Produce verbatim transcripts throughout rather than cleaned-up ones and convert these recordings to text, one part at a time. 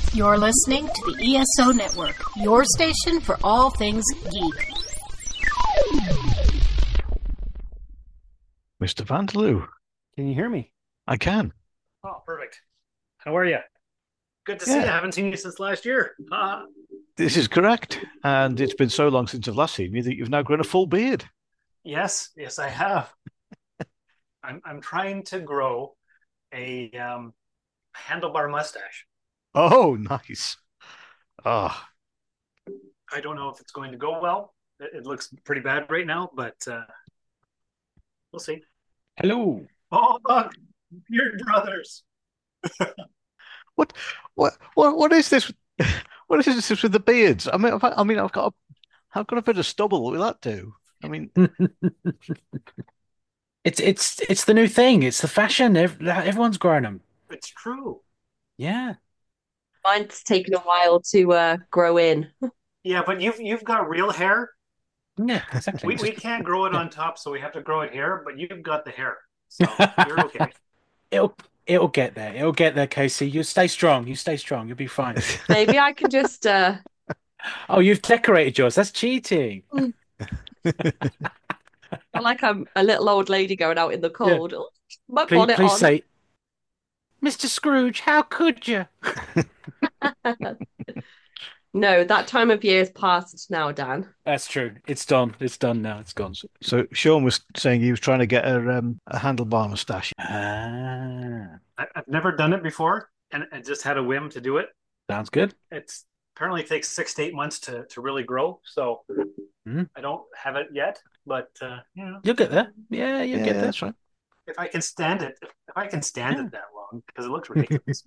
You're listening to the E S O Network, your station for all things geek. Mister Vanderloo. Can you hear me? I can. Oh, perfect. How are you? Good to Yeah. see you. I haven't seen you since last year. Uh, This is correct. And it's been so long since I've last seen you that you've now grown a full beard. yes, yes, I have. I'm I'm trying to grow a um, handlebar mustache. Oh, nice. Oh, I don't know if it's going to go well. It, it looks pretty bad right now, but uh, we'll see. Hello. Oh, look, Beard Brothers. what, what, what, what is this? What is this with the beards? I mean, I've, I mean, I've got, a, I've got a bit of stubble. What will that do? I mean, It's it's it's the new thing. It's the fashion. Ev everyone's growing them. It's true. Yeah. Mine's taken a while to uh, grow in. Yeah, but you've you've got real hair. Yeah, exactly. We we Just- can't grow it yeah. on top, so we have to grow it here. But you've got the hair, so you're okay. It'll it'll get there. It'll get there, Casey. You stay strong. You stay strong. You'll be fine. Maybe I can just uh, Oh, you've decorated yours. That's cheating. feel like I'm a little old lady going out in the cold. Oh, my Please, bonnet please on. say, Mister Scrooge, how could you? No, that time of year is past now, Dan. That's true. It's done. It's done now. It's gone. so Sean was saying he was trying to get a, um, a handlebar moustache. Ah, I, I've never done it before, and I just had a whim to do it. sounds good. It's apparently takes six to eight months to to really grow, so Mhm. I don't have it yet. But uh, you know, You'll get there. Yeah, you'll Yeah, get there. that's right. if I can stand it, if, if I can stand Yeah. it that long, because it looks ridiculous.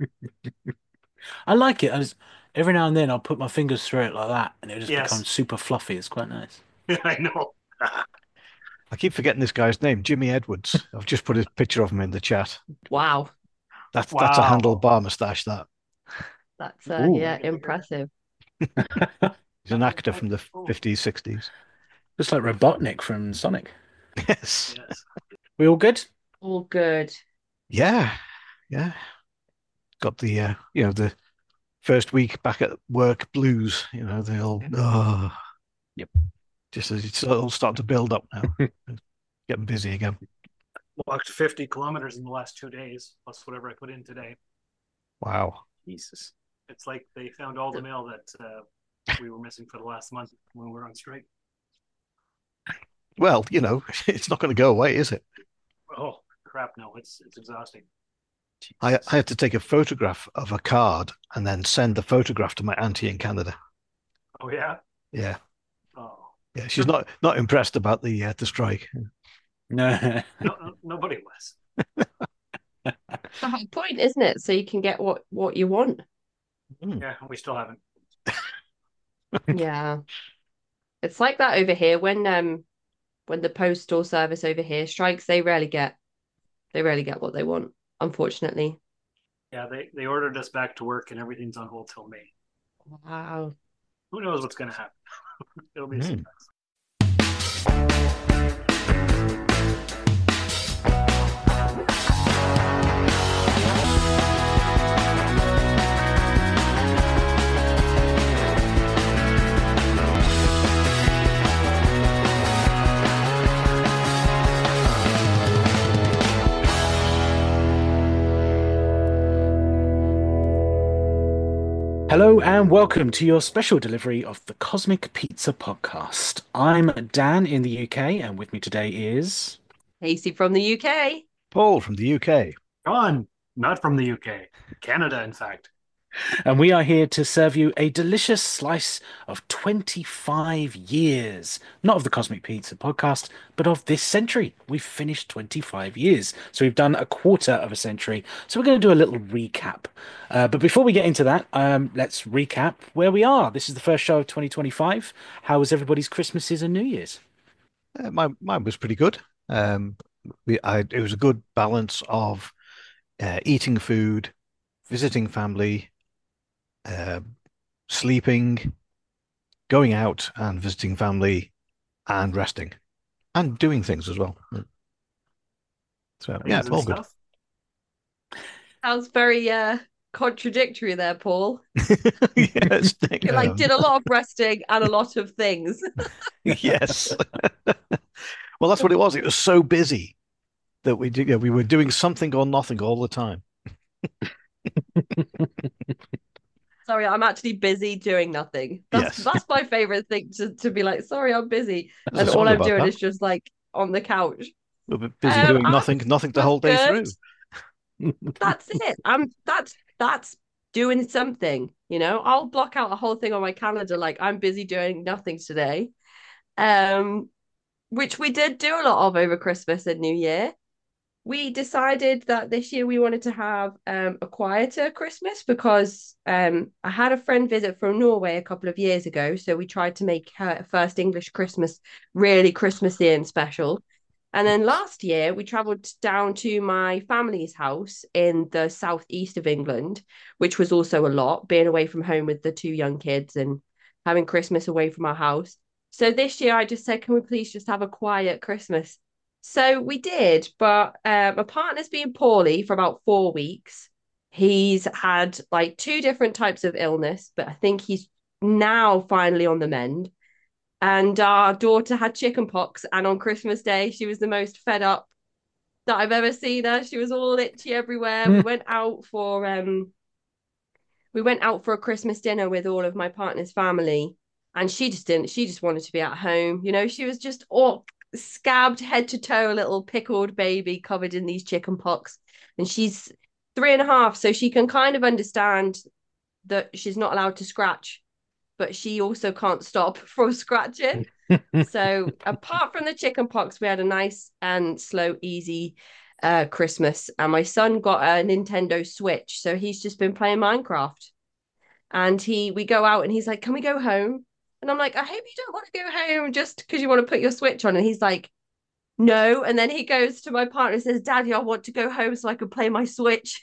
I like it. I just, every now and then I'll put my fingers through it like that, and it just Yes. becomes super fluffy. It's quite nice. I know. I keep forgetting this guy's name, Jimmy Edwards. I've just put a picture of him in the chat. Wow, That's that's a Wow. handlebar moustache. That that's uh, Ooh. yeah, impressive. he's an actor from the fifties, sixties. Just like Robotnik from Sonic. Yes. Yes. We all good? All good. Yeah, yeah. Got the uh, you know the first week back at work blues. You know they all oh, Yep. just as it's all starting to build up now. Getting busy again. Walked fifty kilometers in the last two days, plus whatever I put in today. Wow. Jesus. It's like they found all the mail that uh, we were missing for the last month when we were on strike. Well, you know it's not going to go away, is it? Oh crap! No, it's it's exhausting. I I had to take a photograph of a card and then send the photograph to my auntie in Canada. Oh yeah. Yeah, Oh yeah. She's not not impressed about the uh, the strike. No. no, no nobody was. The whole point, isn't it? So you can get what what you want. Yeah, we still haven't. Yeah, it's like that over here. When um when the postal service over here strikes, they rarely get they rarely get what they want, unfortunately. Yeah, they they ordered us back to work, and everything's on hold till May. Wow. Who knows what's going to happen? It'll be a Hmm. surprise. Hello and welcome to your special delivery of the Cosmic Pizza Podcast. I'm Dan in the U K, and with me today is Casey from the U K. Paul from the U K. John, not from the U K, Canada, in fact. and we are here to serve you a delicious slice of twenty-five years, not of the Cosmic Pizza Podcast, but of this century. We've finished twenty-five years, so we've done a quarter of a century. So we're going to do a little recap. Uh, but before we get into that, um, let's recap where we are. This is the first show of twenty twenty-five. How was everybody's Christmases and New Year's? Uh, my mine was pretty good. Um, we I it was a good balance of uh, eating food, visiting family, uh, sleeping, going out and visiting family, and resting, and doing things as well. So yeah, Amazing all good. stuff. Sounds very uh contradictory there, Paul. Yes, You like did a lot of resting and a lot of things. yes. Well, that's what it was. It was so busy that we did, yeah, we were doing something or nothing all the time. Sorry, I'm actually busy doing nothing. That's Yes. that's my favorite thing to, to be like, sorry, I'm busy. There's a And song all I'm about doing that. is just like on the couch. We were busy Um, doing I'm nothing, nothing the I'm whole day good. through. That's it. I'm that's that's doing something, you know. I'll block out a whole thing on my calendar like I'm busy doing nothing today. Um, which we did do a lot of over Christmas and New Year. We decided that this year we wanted to have um, a quieter Christmas because um, I had a friend visit from Norway a couple of years ago. So we tried to make her first English Christmas really Christmassy and special. And then last year we travelled down to my family's house in the southeast of England, which was also a lot, being away from home with the two young kids and having Christmas away from our house. So this year I just said, can we please just have a quiet Christmas? So we did, but uh, my partner's been poorly for about four weeks. He's had like two different types of illness, but I think he's now finally on the mend. And our daughter had chicken pox, and on Christmas Day, she was the most fed up that I've ever seen her. She was all itchy everywhere. We went out for um, we went out for a Christmas dinner with all of my partner's family, and she just didn't. She just wanted to be at home. You know, she was just all scabbed head to toe, little pickled baby covered in these chicken pox. And she's three and a half, so she can kind of understand that she's not allowed to scratch, but she also can't stop from scratching. So apart from the chicken pox, we had a nice and slow, easy uh, Christmas. And my son got a Nintendo Switch, so he's just been playing Minecraft. And he, we go out, and he's like, "Can we go home?" And I'm like, "I hope you don't want to go home just because you want to put your Switch on." And he's like, "No." And then he goes to my partner and says, "Daddy, I want to go home so I can play my Switch."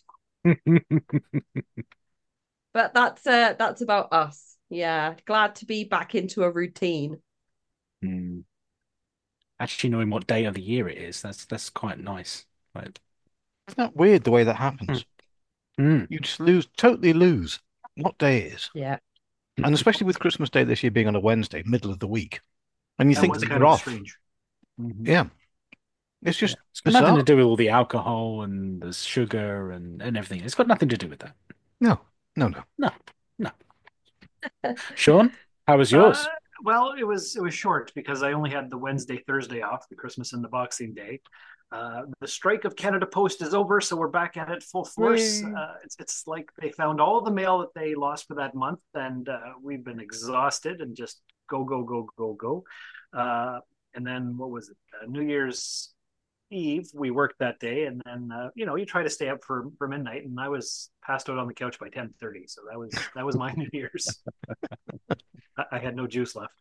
But that's uh, that's about us. Yeah, glad to be back into a routine. Mm. Actually knowing what day of the year it is, that's that's quite nice. Like, Isn't that weird the way that happens? mm. You just lose, totally lose what day it is. Yeah. And especially with Christmas Day this year being on a Wednesday, middle of the week. And you That think was that kind you're of off. strange. Mhm. Yeah. It's just It's got nothing bizarre. to do with all the alcohol and the sugar and, and everything. It's got nothing to do with that. No, no, no. No, no. Sean, how was Uh, yours? well, it was it was short because I only had the Wednesday, Thursday off, the Christmas and the Boxing Day. Uh, the strike of Canada Post is over, so we're back at it full force. Yay. Uh, it's it's like they found all the mail that they lost for that month, and uh, we've been exhausted and just go go go go go. Uh, and then what was it? Uh, New Year's Eve, we worked that day, and then uh, you know you try to stay up for for midnight, and I was passed out on the couch by ten thirty, so that was that was my New Year's. I, I had no juice left.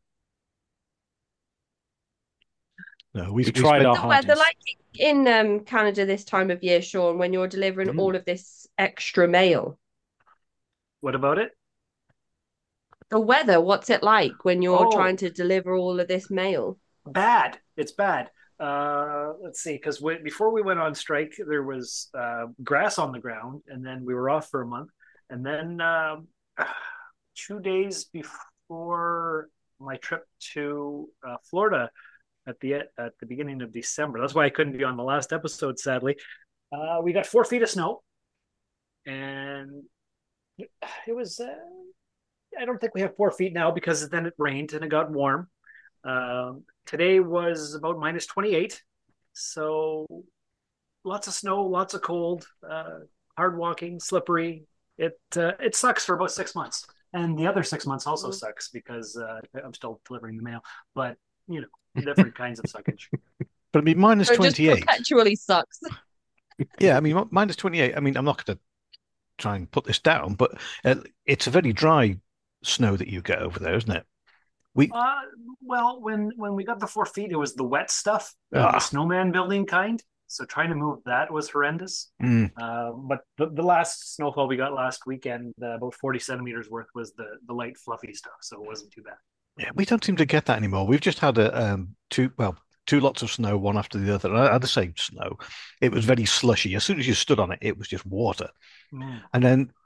No, we, We we tried spent, our The weather hardest. like in um, Canada this time of year, Sean, when you're delivering Mm. all of this extra mail? What about it? The weather, what's it like when you're Oh. trying to deliver all of this mail? Bad. It's bad. Uh, let's see, because before we went on strike, there was uh, grass on the ground, and then we were off for a month, and then um, two days before my trip to uh, Florida at the at the beginning of December. That's why I couldn't be on the last episode, sadly. Uh, we got four feet of snow, and it, it was. Uh, I don't think we have four feet now because then it rained and it got warm. Um, today was about minus twenty-eight. So lots of snow, lots of cold, uh, hard walking, slippery. It uh, it sucks for about six months. And the other six months also sucks because uh, I'm still delivering the mail. But, you know, different kinds of suckage. but I mean, minus So it just twenty-eight. perpetually sucks. Yeah, I mean, mi- minus twenty-eight. I mean, I'm not going to try and put this down, but uh, it's a very dry snow that you get over there, isn't it? We, Uh, well, when when we got the four feet, it was the wet stuff, uh, Ah. the snowman building kind. So trying to move that was horrendous. mm, Uh, but the, the last snowfall we got last weekend, uh, about forty centimeters worth, was the the light fluffy stuff. So it wasn't too bad. yeah, we don't seem to get that anymore. We've just had a um, two, well, two lots of snow, one after the other. And I had the same snow. It was very slushy. As soon as you stood on it, it was just water. Mm. And then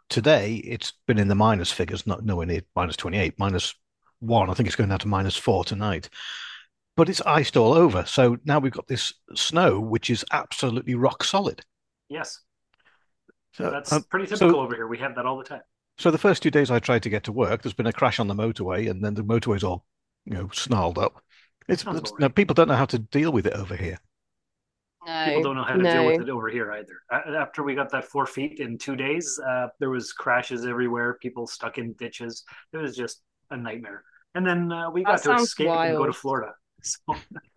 today it's been in the minus figures, not nowhere near minus twenty-eight, minus one. I think it's going down to minus four tonight. But it's iced all over. So now we've got this snow, which is absolutely rock solid. Yes, So, that's um, pretty typical so, over here. We have that all the time. so the first two days I tried to get to work, there's been a crash on the motorway, and then the motorway's all, you know, snarled up. It's, Sounds it's about no, right. people don't know how to deal with it over here. People No, don't know how to deal with no. it over here either. A- After we got that four feet in two days, uh, there was crashes everywhere. People stuck in ditches. It was just a nightmare. And then uh, we That got to sounds escape and go to wild. Florida. So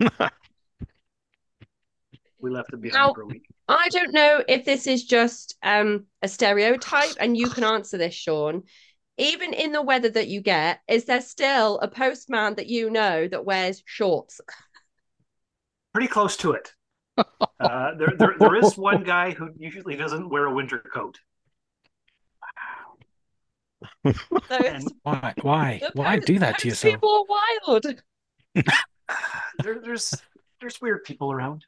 we left it behind Now, for a week. I don't know if this is just um, a stereotype, and you can answer this, Sean. Even in the weather that you get, is there still a postman that you know that wears shorts? Pretty close to it. Uh, there, there, there is one guy who usually doesn't wear a winter coat. So it's, And Why? Why? the Why post, do that to post yourself? people are wild. there, there's there's weird people around.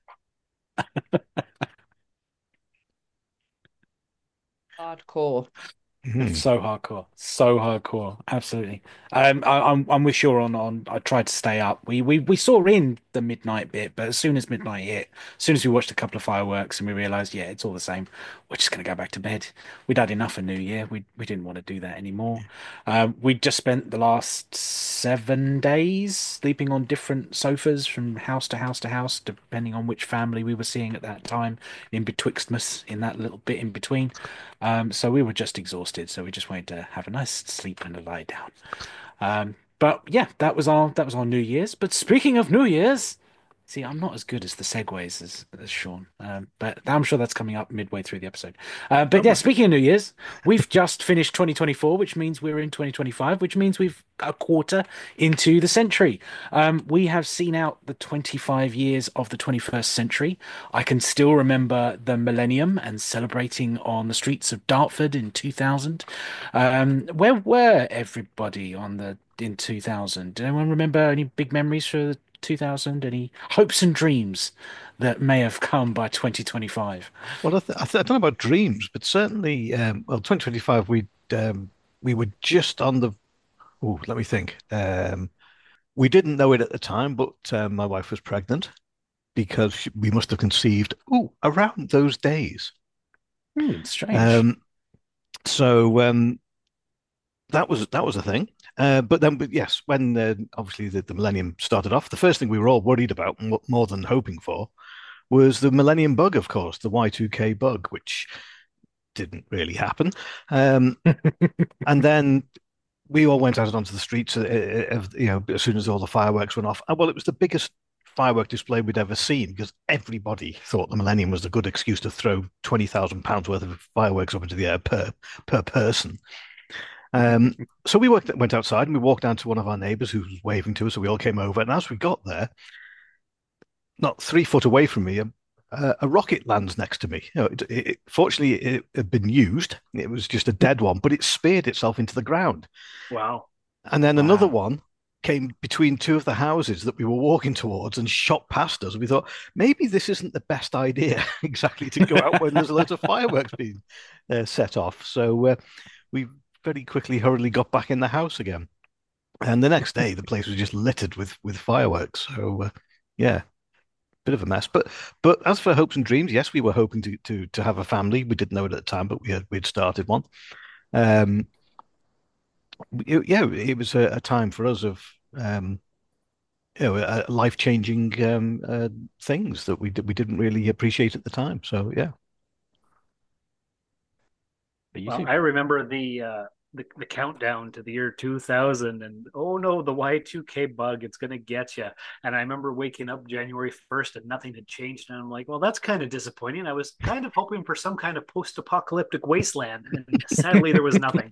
Hardcore. Mhm. So hardcore, so hardcore, absolutely. Um, I, I'm I'm with Shaw on on. I tried to stay up. We we we saw in the midnight bit, but as soon as midnight hit, as soon as we watched a couple of fireworks and we realized, yeah, it's all the same. We're just gonna go back to bed. We'd had enough of New Year. We we didn't want to do that anymore. Um, we just spent the last seven days sleeping on different sofas from house to house to house, depending on which family we were seeing at that time. In betwixtmas, in that little bit in between. Um, so we were just exhausted, so we just wanted to have a nice sleep and a lie down. Um, but yeah, that was our that was our New Year's. But speaking of New Year's, see, I'm not as good as the segues as, as Sean, um, but I'm sure that's coming up midway through the episode. Uh, but yeah, speaking of New Year's, we've just finished twenty twenty-four, which means we're in twenty twenty-five, which means we've a quarter into the century. Um, we have seen out the twenty-five years of the twenty-first century. I can still remember the millennium and celebrating on the streets of Dartford in two thousand. Um, where were everybody on the in two thousand? Did anyone remember any big memories for two thousand? Any hopes and dreams that may have come by twenty twenty-five? Well, I, th I, th I don't know about dreams, but certainly, um, well, twenty twenty-five, we um, we were just on the. Oh, let me think. Um, we didn't know it at the time, but um, my wife was pregnant because she, we must have conceived. Oh, around those days. Hmm, strange. Um, so um, that was that was a thing. Uh, but then, but yes, when uh, obviously the, the millennium started off, the first thing we were all worried about, and what more than hoping for, was the millennium bug, of course, the Y two K bug, which didn't really happen. Um, and then we all went out onto the streets, uh, uh, you know, as soon as all the fireworks went off. And well, it was the biggest firework display we'd ever seen because everybody thought the millennium was a good excuse to throw twenty thousand pounds worth of fireworks up into the air per per person. Um, so we worked, went outside and we walked down to one of our neighbors who was waving to us. So we all came over. And as we got there, not three foot away from me, a, a rocket lands next to me. You know, it, it, fortunately, it had been used. It was just a dead one, but it speared itself into the ground. Wow. And then another Wow. one came between two of the houses that we were walking towards and shot past us. And we thought, maybe this isn't the best idea exactly to go out when there's loads of fireworks being uh, set off. So uh, we very quickly, hurriedly got back in the house again. And the next day, the place was just littered with with fireworks. So uh, yeah, bit of a mess. But but as for hopes and dreams, yes, we were hoping to to to have a family. We didn't know it at the time, but we had we'd started one. Um, it- yeah, it was a, a time for us of um, you know, uh, life-changing um, uh, things that we did, we didn't really appreciate at the time. So yeah, But you Well, too. I remember the uh, the, the countdown to the year two thousand, and oh no, the Y two K bug, it's gonna get you. And I remember waking up January first and nothing had changed, and I'm like, well, that's kind of disappointing. I was kind of hoping for some kind of post-apocalyptic wasteland, and sadly, there was nothing.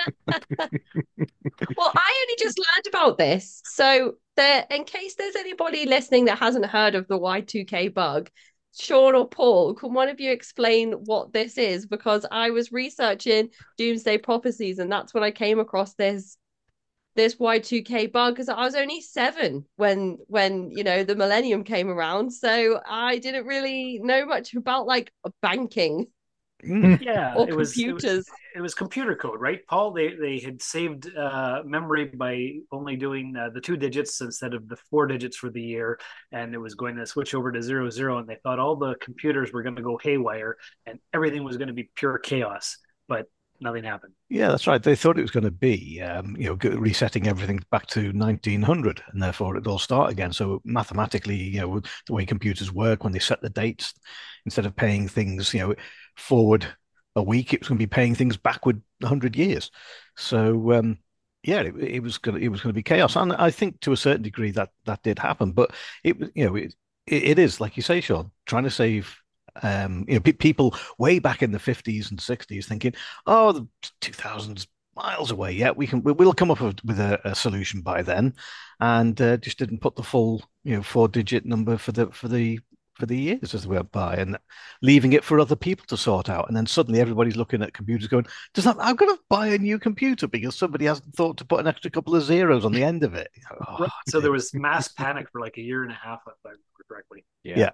Well, I only just learned about this. So there, in case there's anybody listening that hasn't heard of the Y two K bug, Sean or Paul, can one of you explain what this is? Because I was researching doomsday prophecies, and that's when I came across this this Y two K bug because I was only seven when when you know the millennium came around. So I didn't really know much about like banking. Mm. Yeah, or it was it was computers. it was computer code, right, Paul? They they had saved uh, memory by only doing uh, the two digits instead of the four digits for the year, and it was going to switch over to zero zero. And they thought all the computers were going to go haywire, and everything was going to be pure chaos. But nothing happened. Yeah, that's right. They thought it was going to be, um, you know, go- resetting everything back to nineteen hundred, and therefore it'd all start again. So mathematically, you know, the way computers work, when they set the dates, instead of paying things, you know, forward a week, it was going to be paying things backward a hundred years. So, um, yeah, it, it was going to, it was going to be chaos, and I think to a certain degree that that did happen. But it was, you know, it, it, it is like you say, Sean, trying to save. Um, you know, pe people way back in the fifties and sixties thinking, oh, the two thousands miles away. Yeah, we can. we- We'll come up with, with a, a solution by then, and uh, just didn't put the full, you know, four-digit number for the for the for the years as we went by, and leaving it for other people to sort out. And then suddenly everybody's looking at computers, going, "Does that? I've got to buy a new computer because somebody hasn't thought to put an extra couple of zeros on the end of it." Oh, Right. So there was mass panic for like a year and a half, if I remember correctly. yeah,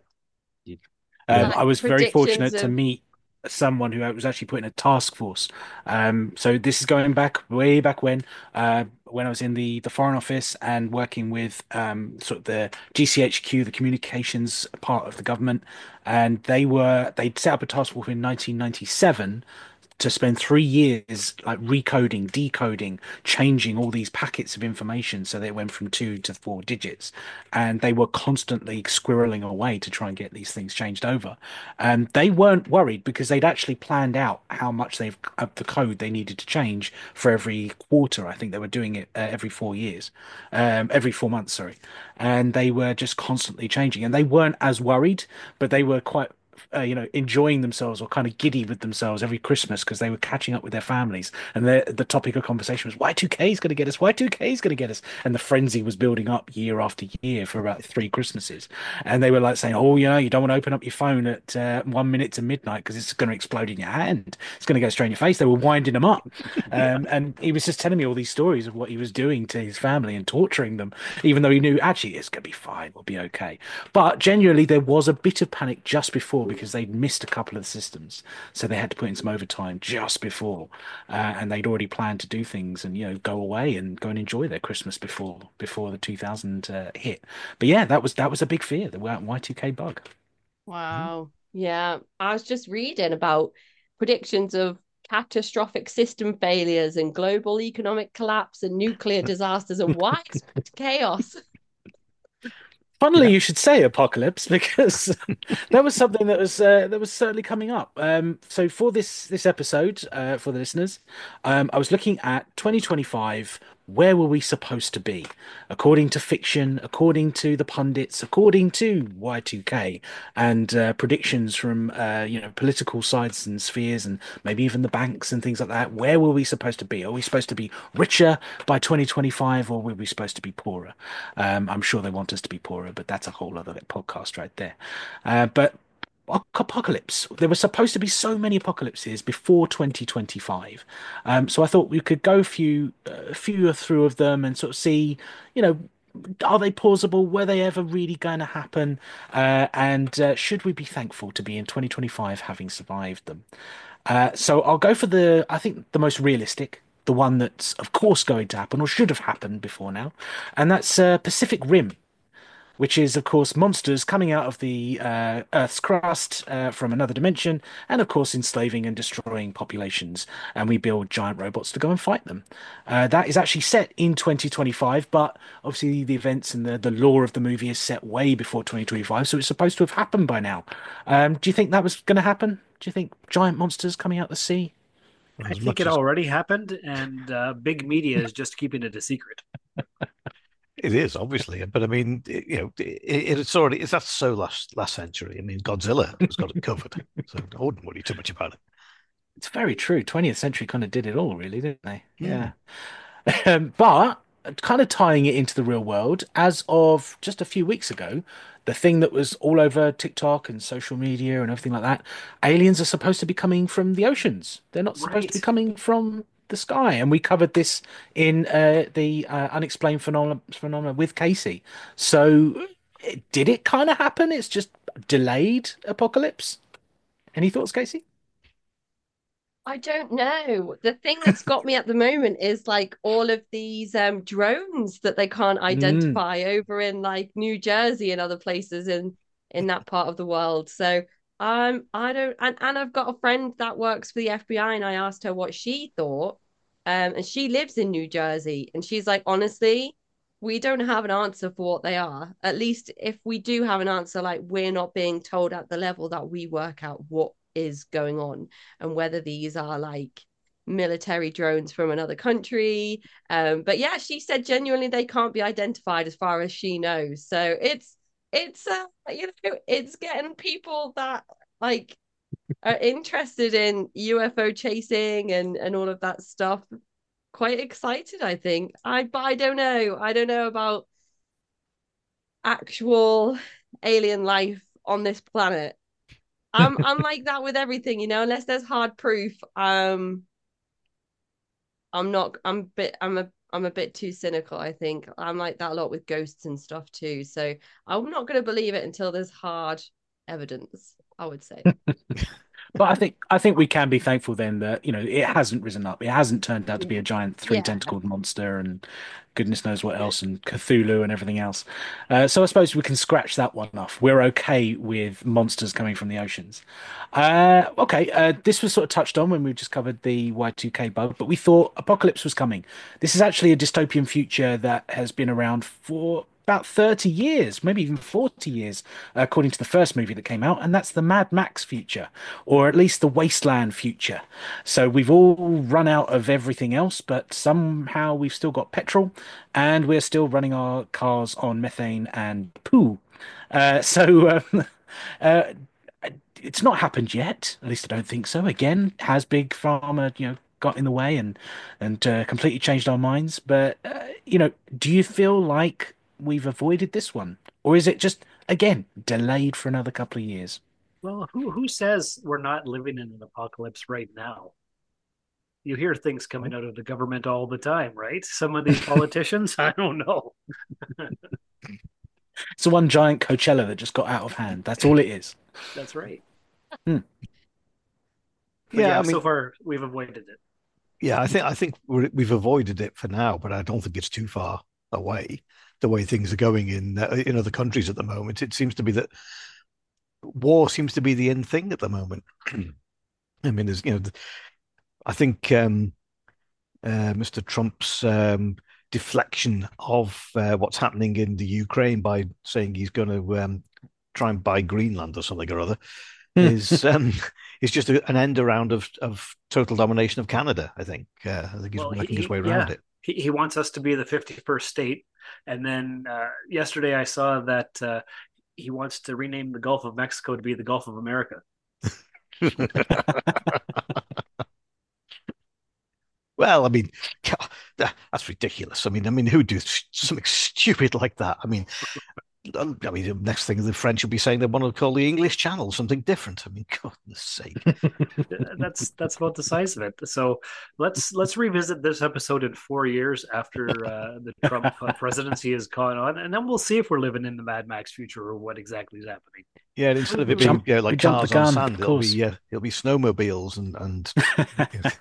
Um, yeah. I was very Predictions fortunate to of meet someone who was actually put in a task force. Um, so this is going back way back when, uh, when I was in the the Foreign Office and working with um, sort of the G C H Q, the communications part of the government, and they were they'd set up a task force in nineteen ninety-seven to spend three years like recoding, decoding, changing all these packets of information so they went from two to four digits. And they were constantly squirreling away to try and get these things changed over. And they weren't worried because they'd actually planned out how much they've of the code they needed to change for every quarter. I think they were doing it uh, every four years, um, every four months, sorry. And they were just constantly changing. And they weren't as worried, but they were quite uh, you know, enjoying themselves or kind of giddy with themselves every Christmas because they were catching up with their families. And the the topic of conversation was Y two K is going to get us, Y two K is going to get us. And the frenzy was building up year after year for about three Christmases. And they were like saying, oh, you know, you don't want to open up your phone at uh, one minute to midnight because it's going to explode in your hand. It's going to go straight in your face. They were winding them up. Yeah. Um, and he was just telling me all these stories of what he was doing to his family and torturing them, even though he knew actually it's going to be fine, we'll be okay. But genuinely, there was a bit of panic just before because they'd missed a couple of the systems, so they had to put in some overtime just before, uh, and they'd already planned to do things and you know go away and go and enjoy their Christmas before before the two thousand uh, hit. But yeah, that was that was a big fear, the Y two K bug. wow. Yeah, I was just reading about predictions of catastrophic system failures and global economic collapse and nuclear disasters and widespread chaos. Funnily, Yeah. you should say apocalypse because that was something that was uh, that was certainly coming up. Um, so for this this episode, uh, for the listeners, um, I was looking at twenty twenty-five. Where were we supposed to be, according to fiction, according to the pundits, according to Y two K, and uh, predictions from uh, you know political sides and spheres, and maybe even the banks and things like that? Where were we supposed to be? Are we supposed to be richer by twenty twenty-five, or were we supposed to be poorer? Um, I'm sure they want us to be poorer, but that's a whole other podcast right there. Uh, but apocalypse. There were supposed to be so many apocalypses before twenty twenty-five. Um, so I thought we could go a few, a few through of them and sort of see, you know, are they plausible? Were they ever really going to happen? Uh, and uh, should we be thankful to be in twenty twenty-five having survived them? Uh, so I'll go for the, I think, the most realistic, the one that's of course going to happen or should have happened before now, and that's uh, Pacific Rim, which is, of course, monsters coming out of the uh, Earth's crust uh, from another dimension, and of course, enslaving and destroying populations. And we build giant robots to go and fight them. Uh, that is actually set in twenty twenty-five, but obviously, the events and the, the lore of the movie is set way before twenty twenty-five, so it's supposed to have happened by now. Um, do you think that was going to happen? Do you think giant monsters coming out the sea? Well, I as think much it as already happened, and uh, big media is just keeping it a secret. it is, obviously, but I mean, it, you know, it, it's already it's that's so last last century. I mean, Godzilla has got it covered, so I wouldn't worry too much about it. It's very true. twentieth century kind of did it all, really, didn't they? Mm. Yeah. Um, but kind of tying it into the real world, as of just a few weeks ago, the thing that was all over TikTok and social media and everything like that, aliens are supposed to be coming from the oceans. They're not supposed to be Right. coming from the sky. And we covered this in uh, the uh, unexplained phenomena, phenomena with Casey. So it- did it kind of happen? It's just delayed apocalypse. Any thoughts, Casey? I don't know. The thing that's got me at the moment is like all of these um drones that they can't Mm. identify over in like New Jersey and other places in in that part of the world. So um I don't and, and I've got a friend that works for the F B I and I asked her what she thought. Um and she lives in New Jersey and she's like, honestly, we don't have an answer for what they are. At least if we do have an answer, like we're not being told at the level that we work out what is going on and whether these are like military drones from another country. Um, but yeah, she said genuinely they can't be identified as far as she knows. So it's it's uh, you know it's getting people that like are interested in U F O chasing and and all of that stuff quite excited. I think I but I don't know. I don't know about actual alien life on this planet. I'm I'm like that with everything, you know, unless there's hard proof. Um, I'm not. I'm a bit. I'm a. I'm a bit too cynical. I think I'm like that a lot with ghosts and stuff too. So I'm not going to believe it until there's hard evidence, I would say. But I think I think we can be thankful then that, you know, it hasn't risen up. It hasn't turned out to be a giant three Yeah. tentacled monster and goodness knows what else and Cthulhu and everything else. Uh, so I suppose we can scratch that one off. We're okay with monsters coming from the oceans. Uh, okay, uh, this was sort of touched on when we just covered the Y two K bug, but we thought apocalypse was coming. This is actually a dystopian future that has been around for about thirty years, maybe even forty years, according to the first movie that came out, and that's the Mad Max future, or at least the Wasteland future. So we've all run out of everything else, but somehow we've still got petrol, and we're still running our cars on methane and poo. Uh, so um, uh, it's not happened yet. At least I don't think so. Again, has Big Pharma, you know, got in the way and and uh, completely changed our minds? But uh, you know, do you feel like we've avoided this one, or is it just again delayed for another couple of years? Well, who who says we're not living in an apocalypse right now? You hear things coming out of the government all the time, right? Some of these politicians, I don't know. It's the one giant Coachella that just got out of hand. That's all it is. That's right. Hmm. But Yeah, yeah, I so mean, far we've avoided it. yeah, I think I think we're, we've avoided it for now, but I don't think it's too far away. The way things are going in uh, in other countries at the moment, it seems to be that war seems to be the end thing at the moment. I mean, there's you know, I think um, uh, Mister Trump's um, deflection of uh, what's happening in the Ukraine by saying he's going to um, try and buy Greenland or something or other is um, is just a, an end around of of total domination of Canada. I think. Uh, I think he's Well, working his he, way yeah, around it. he, he wants us to be the fifty-first state. And then uh, yesterday I saw that uh, he wants to rename the Gulf of Mexico to be the Gulf of America. Well, I mean, that's ridiculous. I mean, I mean, who would do something stupid like that? I mean, I mean, the next thing the French will be saying they want to call the English Channel something different. I mean, goodness sake. that's that's about the size of it. So let's let's revisit this episode in four years after uh, the Trump uh, presidency has gone on, and then we'll see if we're living in the Mad Max future or what exactly is happening. Yeah, and instead of it Mhm. being Jump, you know, we like jumped the cars on gun, sand, of it'll course. be uh, it'll be snowmobiles and and you know,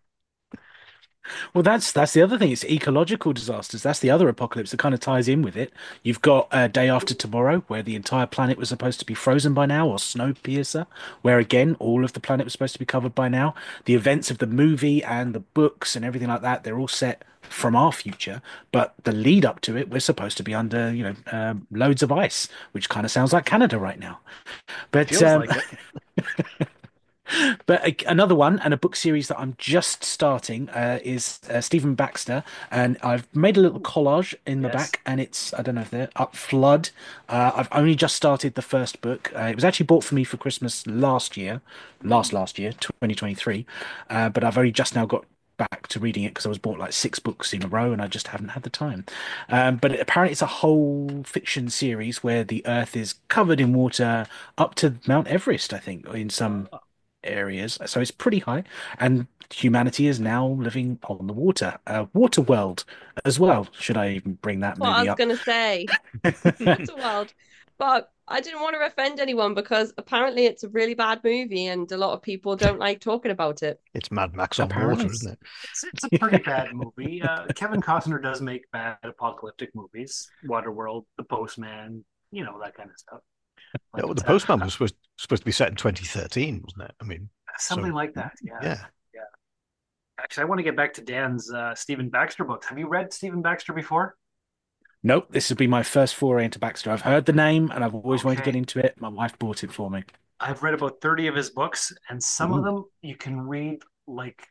Well, that's that's the other thing. It's ecological disasters. That's the other apocalypse that kind of ties in with it. You've got uh, Day After Tomorrow, where the entire planet was supposed to be frozen by now, or Snowpiercer, where again all of the planet was supposed to be covered by now. The events of the movie and the books and everything like that, they're all set from our future, but the lead up to it, we're supposed to be under, you know, um, loads of ice, which kind of sounds like Canada right now. But Feels um, like it. But a, another one and a book series that I'm just starting uh, is uh, Stephen Baxter, and I've made a little collage in the Yes. back, and it's I don't know if they're up Flood. Uh, I've only just started the first book. Uh, it was actually bought for me for Christmas last year, last last year, twenty twenty-three, uh, but I've only just now got back to reading it because I was bought like six books in a row and I just haven't had the time. Um, but it, apparently, it's a whole fiction series where the Earth is covered in water up to Mount Everest, I think, in some Uh, areas. So it's pretty high, and humanity is now living on the water. Uh, Waterworld as well. Should I even bring that What I movie was up? gonna say. Waterworld. But I didn't want to offend anyone because apparently it's a really bad movie and a lot of people don't like talking about it. It's Mad Max on Apparently. water, isn't it? It's, it's a pretty bad movie. Uh, Kevin Costner does make bad apocalyptic movies. Waterworld, The Postman, you know, that kind of stuff. No, But, the uh, Postman was supposed supposed to be set in twenty thirteen, wasn't it? I mean, something so- like that. Yeah. yeah. Actually, I want to get back to Dan's uh, Stephen Baxter books. Have you read Stephen Baxter before? Nope, this would be my first foray into Baxter. I've heard the name and I've always wanted to Okay. get into it. My wife bought it for me. I've read about thirty of his books, and some Ooh. of them you can read like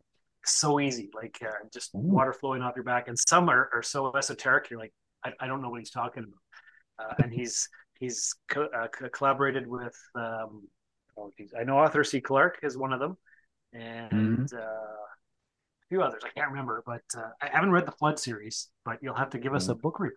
so easy, like uh, just Ooh. water flowing off your back. And some are, are so esoteric, you're like, I, I don't know what he's talking about. Uh, and he's he's co- uh, co- collaborated with, um, oh, geez, I know Arthur C. Clarke is one of them, and uh, a few others. I can't remember, but uh, I haven't read the Flood series, but you'll have to give us a book review.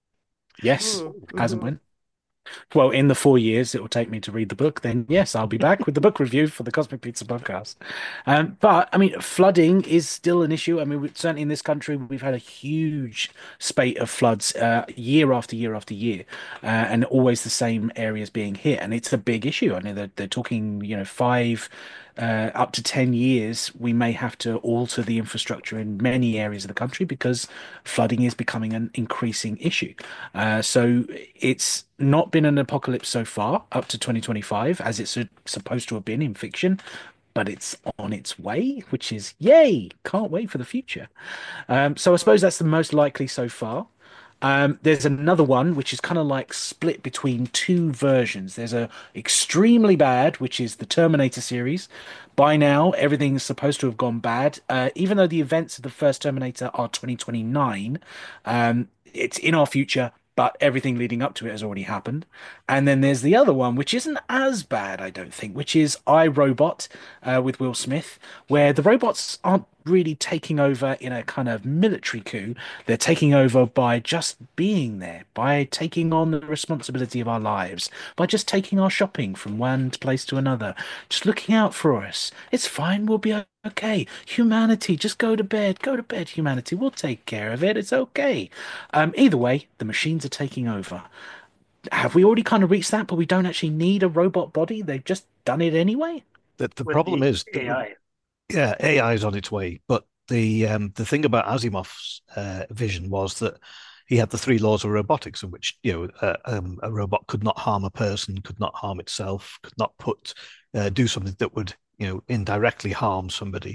Yes, Mm, as and mhm. when. Well, in the four years it will take me to read the book, then yes, I'll be back with the book review for the Cosmic Pizza podcast. Um, but I mean, flooding is still an issue. I mean, we, certainly in this country, we've had a huge spate of floods uh, year after year after year, uh, and always the same areas being hit, and it's a big issue. I mean, they're, they're talking, you know, five. Uh, up to ten years, we may have to alter the infrastructure in many areas of the country because flooding is becoming an increasing issue. Uh, so it's not been an apocalypse so far up to twenty twenty-five as it's supposed to have been in fiction, but it's on its way, which is yay! Can't wait for the future. Um, so I suppose that's the most likely so far. Um, there's another one which is kind of like split between two versions. There's a extremely bad, which is the Terminator series. By now, everything's supposed to have gone bad. Uh, even though the events of the first Terminator are twenty twenty-nine, um, it's in our future, but everything leading up to it has already happened. And then there's the other one, which isn't as bad, I don't think, which is I, Robot uh, with Will Smith, where the robots aren't really taking over in a kind of military coup. They're taking over by just being there, by taking on the responsibility of our lives, by just taking our shopping from one place to another, just looking out for us. It's fine, we'll be okay. Humanity, just go to bed, go to bed, humanity. We'll take care of it. It's okay. Um, either way, the machines are taking over. Have we already kind of reached that, but we don't actually need a robot body? They've just done it anyway? The, the With problem the is that A I. yeah, A I is on its way, but the um, the thing about Asimov's uh, vision was that he had the three laws of robotics, in which you know uh, um, a robot could not harm a person, could not harm itself, could not put uh, do something that would you know indirectly harm somebody.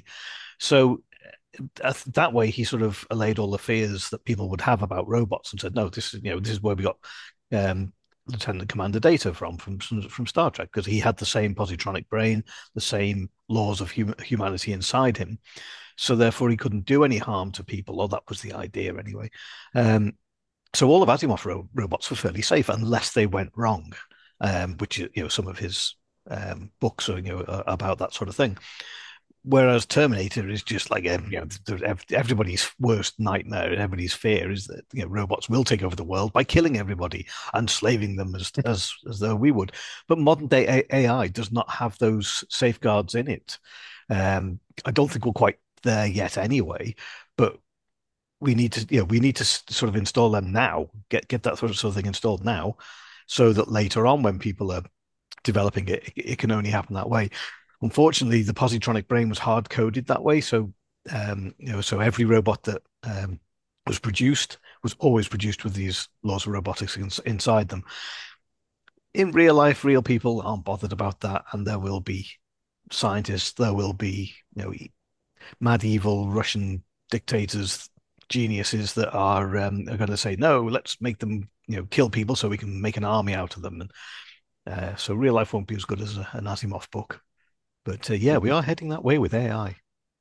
So uh, that way, he sort of allayed all the fears that people would have about robots and said, no, this is you know this is where we got um, Lieutenant Commander Data from from from Star Trek, because he had the same positronic brain, the same laws of hum- humanity inside him. So therefore, he couldn't do any harm to people, or that was the idea anyway. Um, so all of Asimov ro- robots were fairly safe unless they went wrong, um, which you know some of his um, books are you know about that sort of thing. Whereas Terminator is just like you know everybody's worst nightmare, everybody's fear is that you know robots will take over the world by killing everybody and slaving them as as as though we would. But modern day A I does not have those safeguards in it. Um, I don't think we're quite there yet, anyway. But we need to you know we need to sort of install them now, get get that sort of, sort of thing installed now, so that later on when people are developing it, it, it can only happen that way. Unfortunately, the positronic brain was hard coded that way. So, um, you know, so every robot that um, was produced was always produced with these laws of robotics in, inside them. In real life, real people aren't bothered about that, and there will be scientists, there will be, you know, mad evil Russian dictators, geniuses that are um, are going to say no. Let's make them, you know, kill people so we can make an army out of them. And uh, so, real life won't be as good as a, an Asimov book. But uh, yeah, we are heading that way with A I.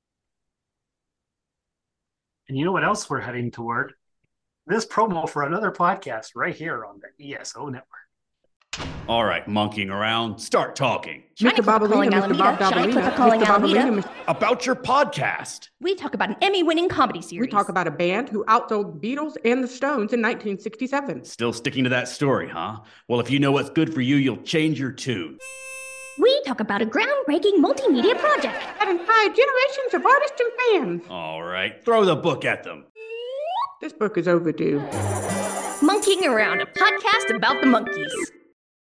And you know what else we're heading toward? This promo for another podcast right here on the E S O Network. All right, monkeying around, start talking. Shiny Mister Clipper calling Babalina, Mister Bob Alameda. Shiny Dabalina, Clipper calling Mister Alameda. Babalina, Mister About your podcast. We talk about an Emmy-winning comedy series. We talk about a band who outsold the Beatles and the Stones in nineteen sixty-seven. Still sticking to that story, huh? Well, if you know what's good for you, you'll change your tune. We talk about a groundbreaking multimedia project that inspired generations of artists and fans. All right, throw the book at them. This book is overdue. Monkeying Around, a podcast about the monkeys.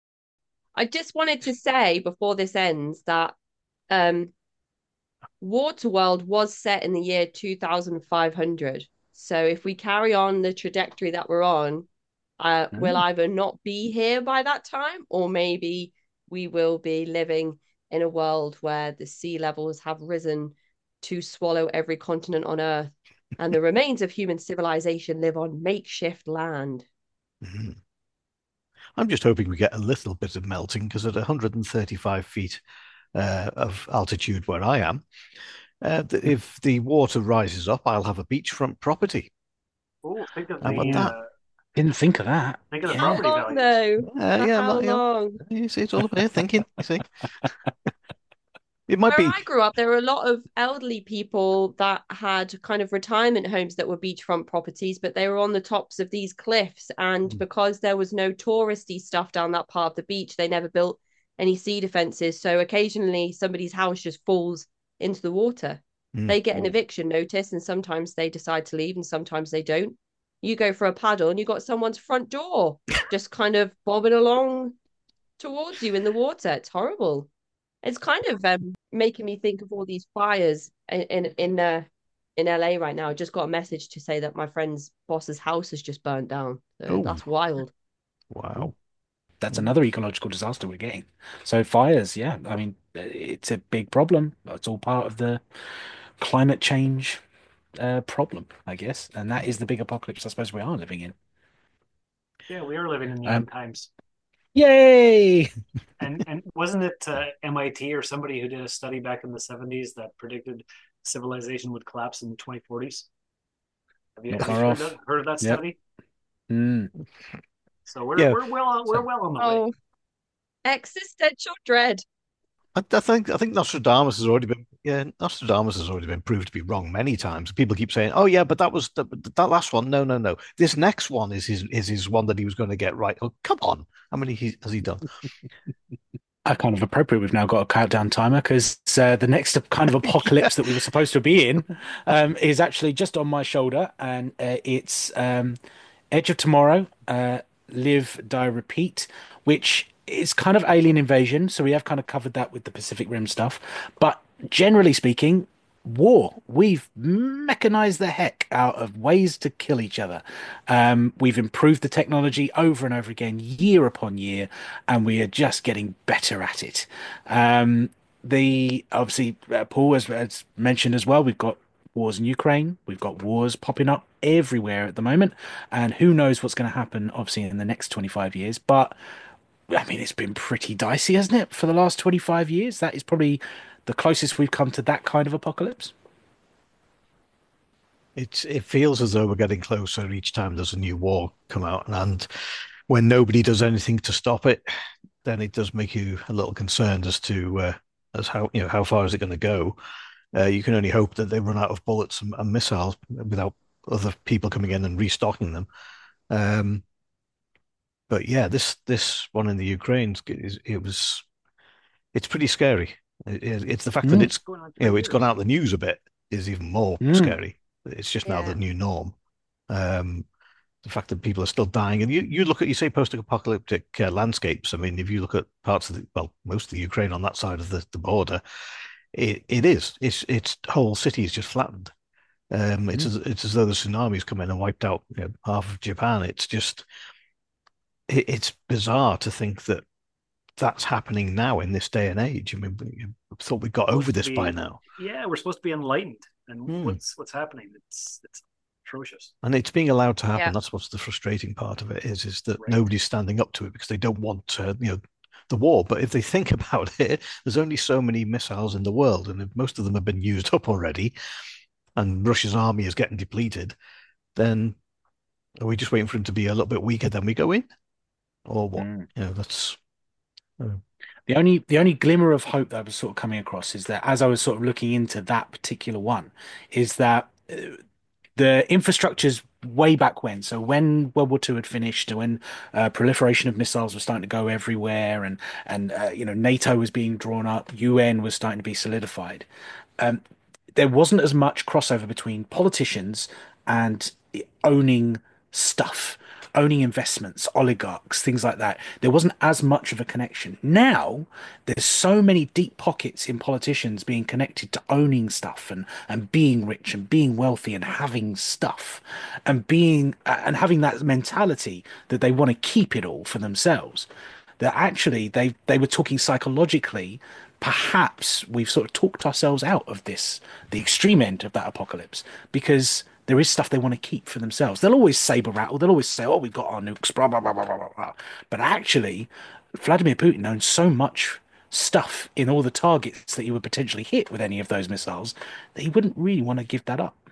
I just wanted to say before this ends that um, Waterworld was set in the year two thousand five hundred. So if we carry on the trajectory that we're on, uh, we'll Mm. either not be here by that time, or maybe we will be living in a world where the sea levels have risen to swallow every continent on Earth, and the remains of human civilization live on makeshift land. Mhm. I'm just hoping we get a little bit of melting because at one hundred thirty-five feet uh, of altitude where I am, uh, th- if the water rises up, I'll have a beachfront property. Oh, think of How about the that? uh, Didn't think of that. think of the Yeah. How property long, values. though? Uh, For yeah, how you know, long? you see, it's all about thinking. You see, it might Where be. I grew up, there were a lot of elderly people that had kind of retirement homes that were beachfront properties, but they were on the tops of these cliffs. And because there was no touristy stuff down that part of the beach, they never built any sea defenses. So occasionally somebody's house just falls into the water. Mm. They get an eviction notice, and sometimes they decide to leave, and sometimes they don't. You go for a paddle, and you got someone's front door just kind of bobbing along towards you in the water. It's horrible. It's kind of um, making me think of all these fires in in in, uh, in L A right now. I just got a message to say that my friend's boss's house has just burnt down. So Oh, that's wild. wow. That's another ecological disaster we're getting. So fires, yeah, I mean, it's a big problem. It's all part of the climate change uh, problem, I guess, and that is the big apocalypse I suppose we are living in. Yeah, we are living in the Um, end times. Yay! And and wasn't it uh, M I T or somebody who did a study back in the seventies that predicted civilization would collapse in the twenty forties? Have you, Not have you far heard, off. that, heard of that Yep. study? Mm. So we're Yeah. we're well we're So well on the way. Oh, existential dread. I, I think I think Nostradamus has already been yeah Nostradamus has already been proved to be wrong many times. People keep saying, "Oh yeah, but that was the, that last one." No, no, no. This next one is his is his one that he was going to get right. Oh, come on! How many he, has he done? Uh, kind of appropriate. We've now got a countdown timer because uh, the next kind of apocalypse that we were supposed to be in um, is actually just on my shoulder, and uh, it's um, Edge of Tomorrow, uh, Live, Die, Repeat, which is kind of alien invasion. So we have kind of covered that with the Pacific Rim stuff. But generally speaking, war. We've mechanized the heck out of ways to kill each other. Um, we've improved the technology over and over again, year upon year, and we are just getting better at it. Um, the obviously uh, Paul has, has mentioned as well. We've got wars in Ukraine. We've got wars popping up everywhere at the moment, and who knows what's going to happen, obviously, in the next twenty-five years. But I mean, it's been pretty dicey, hasn't it, for the last twenty-five years? That is probably the closest we've come to that kind of apocalypse. It's it feels as though we're getting closer each time there's a new war come out, and when nobody does anything to stop it, then it does make you a little concerned as to uh, as how you know how far is it going to go. Uh, you can only hope that they run out of bullets and, and missiles without other people coming in and restocking them. Um, but yeah, this this one in the Ukraine is it was it's pretty scary. It, it- it's the fact that Mm, it's Going on you know three it's gone years. out the news a bit is even more mm. scary. It's just now the Yeah. new norm. Um, the fact that people are still dying, and you you look at you say post-apocalyptic uh, landscapes. I mean, if you look at parts of the well, most of the Ukraine on that side of the, the border, it, it is it's it's whole city is just flattened. Um, it's Mm. as, it's as though the tsunamis come in and wiped out you know, half of Japan. It's just it, it's bizarre to think that that's happening now in this day and age. I mean, we thought we got Supposed over to this by be now. yeah, we're supposed to be enlightened, and Hmm. what's what's happening? It's it's atrocious. And it's being allowed to happen. Yeah. That's what's the frustrating part of it is, is that Right. nobody's standing up to it because they don't want, uh, you know, the war. But if they think about it, there's only so many missiles in the world, and if most of them have been used up already, and Russia's army is getting depleted, then are we just waiting for them to be a little bit weaker than we go in, or what? Mm. You know, that's uh, The only the only glimmer of hope that I was sort of coming across is that as I was sort of looking into that particular one, is that uh, the infrastructures way back when, so when World War Two had finished, and when uh, proliferation of missiles was starting to go everywhere, and and uh, you know NATO was being drawn up, U N was starting to be solidified. Um, there wasn't as much crossover between politicians and owning stuff. owning investments, oligarchs, things like that. There wasn't as much of a connection. Now, there's so many deep pockets in politicians being connected to owning stuff and and being rich and being wealthy and having stuff and being and having that mentality that they want to keep it all for themselves. That actually they they were talking psychologically. Perhaps we've sort of talked ourselves out of this, the extreme end of that apocalypse, because there is stuff they want to keep for themselves. They'll always saber rattle. They'll always say, "Oh, we've got our nukes," blah blah blah blah blah blah. blah. But actually, Vladimir Putin owns so much stuff in all the targets that he would potentially hit with any of those missiles that he wouldn't really want to give that up.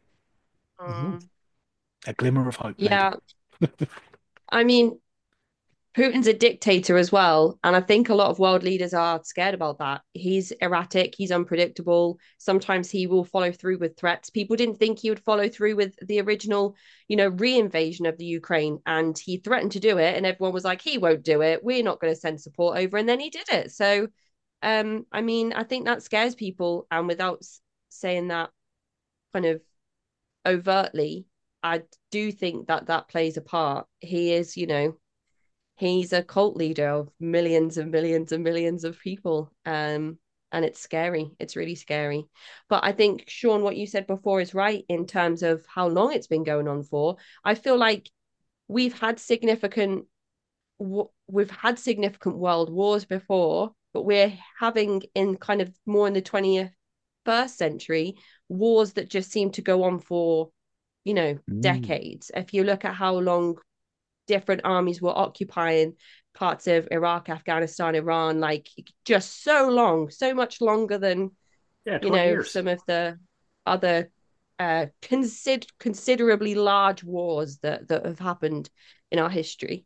Um, A glimmer of hope, yeah, maybe. I mean, Putin's a dictator as well. And I think a lot of world leaders are scared about that. He's erratic, he's unpredictable. Sometimes he will follow through with threats. People didn't think he would follow through with the original, you know, re-invasion of the Ukraine. And he threatened to do it. And everyone was like, he won't do it. We're not going to send support over. And then he did it. So, um, I mean, I think that scares people. And without saying that kind of overtly, I do think that that plays a part. He is, you know, he's a cult leader of millions and millions and millions of people. Um, and it's scary. It's really scary. But I think, Sean, what you said before is right in terms of how long it's been going on for. I feel like we've had significant we've had significant world wars before, but we're having in kind of more in the twenty-first century wars that just seem to go on for, you know, Mm. decades. If you look at how long different armies were occupying parts of Iraq, Afghanistan, Iran, like just so long, so much longer than, Yeah, you twenty know, years. some of the other uh consider considerably large wars that that have happened in our history.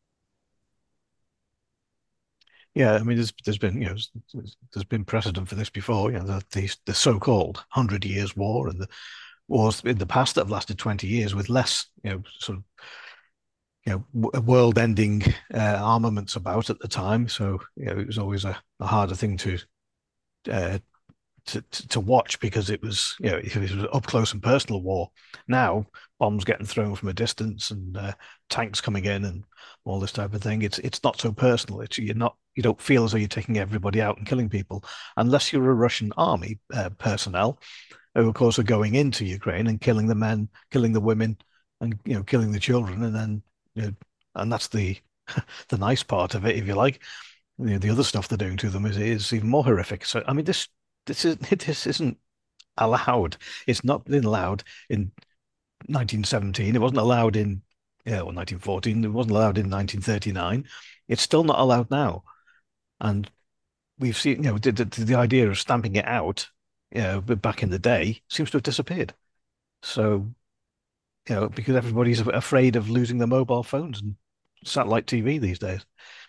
Yeah, I mean, there's there's been you know there's, there's been precedent for this before. You know, the the, the so-called Hundred Years' War and the wars in the past that have lasted twenty years with less you know sort of you know world-ending uh, armaments about at the time. So you know, it was always a, a harder thing to uh, to, to watch because it was, you know, it was up close and personal war. Now, bombs getting thrown from a distance and uh, tanks coming in and all this type of thing. It's it's not so personal. It's you're not you don't feel as though you're taking everybody out and killing people, unless you're a Russian army uh, personnel who, of course, are going into Ukraine and killing the men, killing the women, and you know, killing the children, and then you know, and that's the the nice part of it, if you like. You know, the other stuff they're doing to them is is even more horrific. So, I mean, this this is this isn't allowed. It's not been allowed in nineteen seventeen. It wasn't allowed in yeah, well, nineteen fourteen. It wasn't allowed in nineteen thirty-nine. It's still not allowed now. And we've seen, you know, the, the, the idea of stamping it out, you know, but back in the day seems to have disappeared. So, you know, because everybody's afraid of losing their mobile phones and satellite T V these days.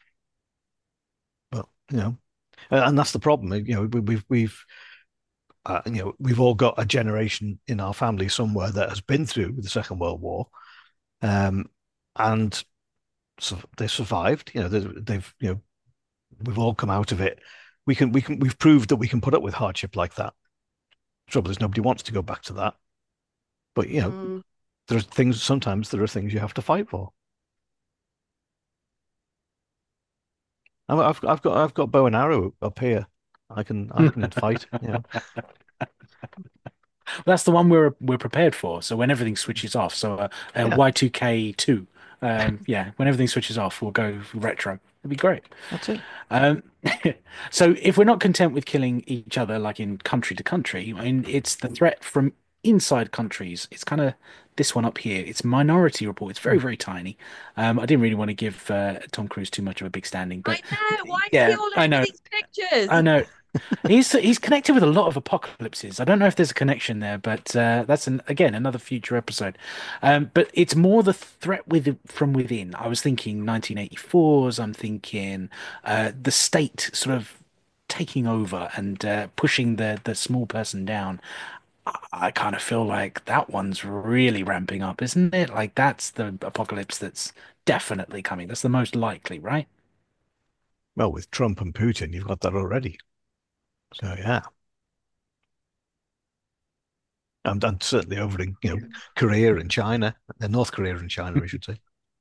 But, you know, and that's the problem. You know, we've we've uh, you know we've all got a generation in our family somewhere that has been through the Second World War, um, and so they survived. You know, they've, they've you know we've all come out of it. We can we can we've proved that we can put up with hardship like that. Trouble is, nobody wants to go back to that. But you know, Mm. there's things. Sometimes there are things you have to fight for. I've I've got I've got bow and arrow up here. I can I can fight. You know. That's the one we're we're prepared for. So when everything switches off, so uh, uh, Yeah. Y two K two, um, yeah, when everything switches off, we'll go retro. It'd be great. That's it. Um, so if we're not content with killing each other like in country to country, I mean, it's the threat from inside countries. It's kind of this one up here. It's Minority Report. It's very, very tiny. Um, I didn't really want to give uh, Tom Cruise too much of a big standing, but I know. Why is yeah, he all I over know. these pictures? I know. He's he's connected with a lot of apocalypses. I don't know if there's a connection there, but uh, that's an, again another future episode. Um, but it's more the threat with from within. I was thinking nineteen eighty-fours. I'm thinking uh, the state sort of taking over and uh, pushing the the small person down. I, I kind of feel like that one's really ramping up, isn't it? Like that's the apocalypse that's definitely coming. That's the most likely, right? Well, with Trump and Putin, you've got that already. So yeah, and, and certainly over in you know Korea and China, uh, North Korea and China, I should say.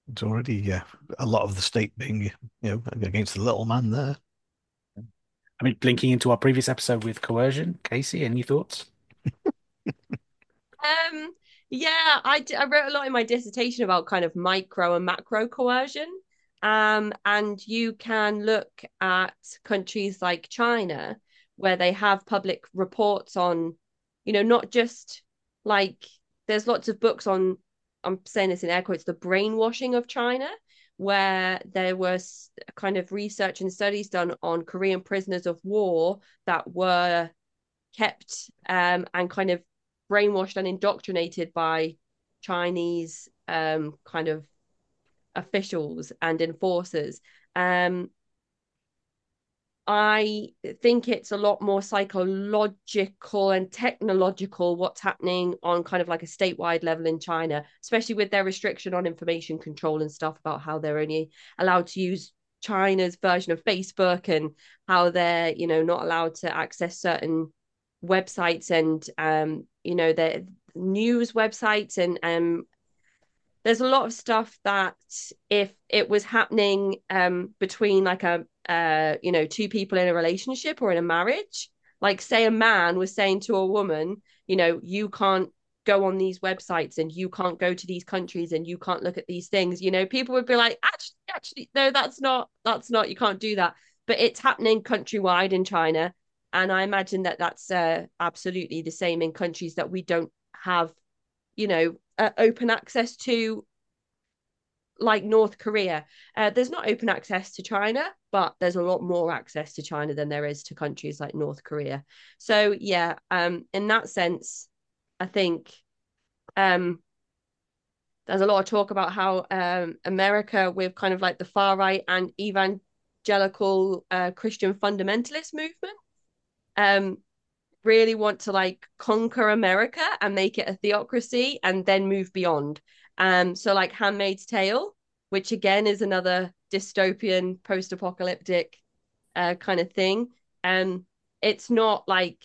It's already yeah, a lot of the state being, you know, against the little man there. I mean, blinking into our previous episode with coercion, Casey, any thoughts? Um, yeah, I, d- I wrote a lot in my dissertation about kind of micro and macro coercion. Um, and you can look at countries like China, where they have public reports on, you know, not just like there's lots of books on, I'm saying this in air quotes, the brainwashing of China, where there was kind of research and studies done on Korean prisoners of war that were kept um, and kind of brainwashed and indoctrinated by Chinese um, kind of officials and enforcers. Um, I think it's a lot more psychological and technological what's happening on kind of like a statewide level in China, especially with their restriction on information control and stuff about how they're only allowed to use China's version of Facebook and how they're, you know, not allowed to access certain websites and um, you know, their news websites and um there's a lot of stuff that if it was happening um between like a uh you know two people in a relationship or in a marriage, like say a man was saying to a woman, you know, you can't go on these websites and you can't go to these countries and you can't look at these things, you know, people would be like, actually actually no, that's not that's not you can't do that. But it's happening countrywide in China, and I imagine that that's uh, absolutely the same in countries that we don't have, you know, uh, open access to, like North Korea. Uh, there's not open access to China, but there's a lot more access to China than there is to countries like North Korea. So yeah, um, in that sense, I think um, there's a lot of talk about how um, America, with kind of like the far right and evangelical uh, Christian fundamentalist movement, um, really want to like conquer America and make it a theocracy and then move beyond. Um, so like Handmaid's Tale, which again is another dystopian post-apocalyptic uh, kind of thing. Um, it's not like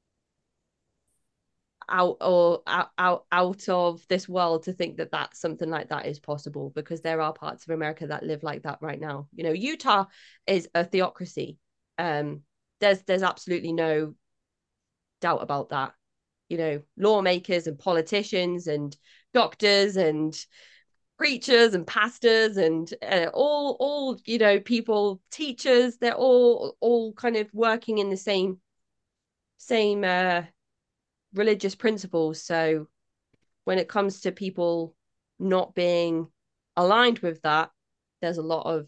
out or out, out out of this world to think that that something like that is possible, because there are parts of America that live like that right now. You know, Utah is a theocracy. Um, there's there's absolutely no doubt about that. You know, lawmakers and politicians and doctors and preachers and pastors and uh, all all you know people, teachers, they're all all kind of working in the same same uh religious principles. So when it comes to people not being aligned with that, there's a lot of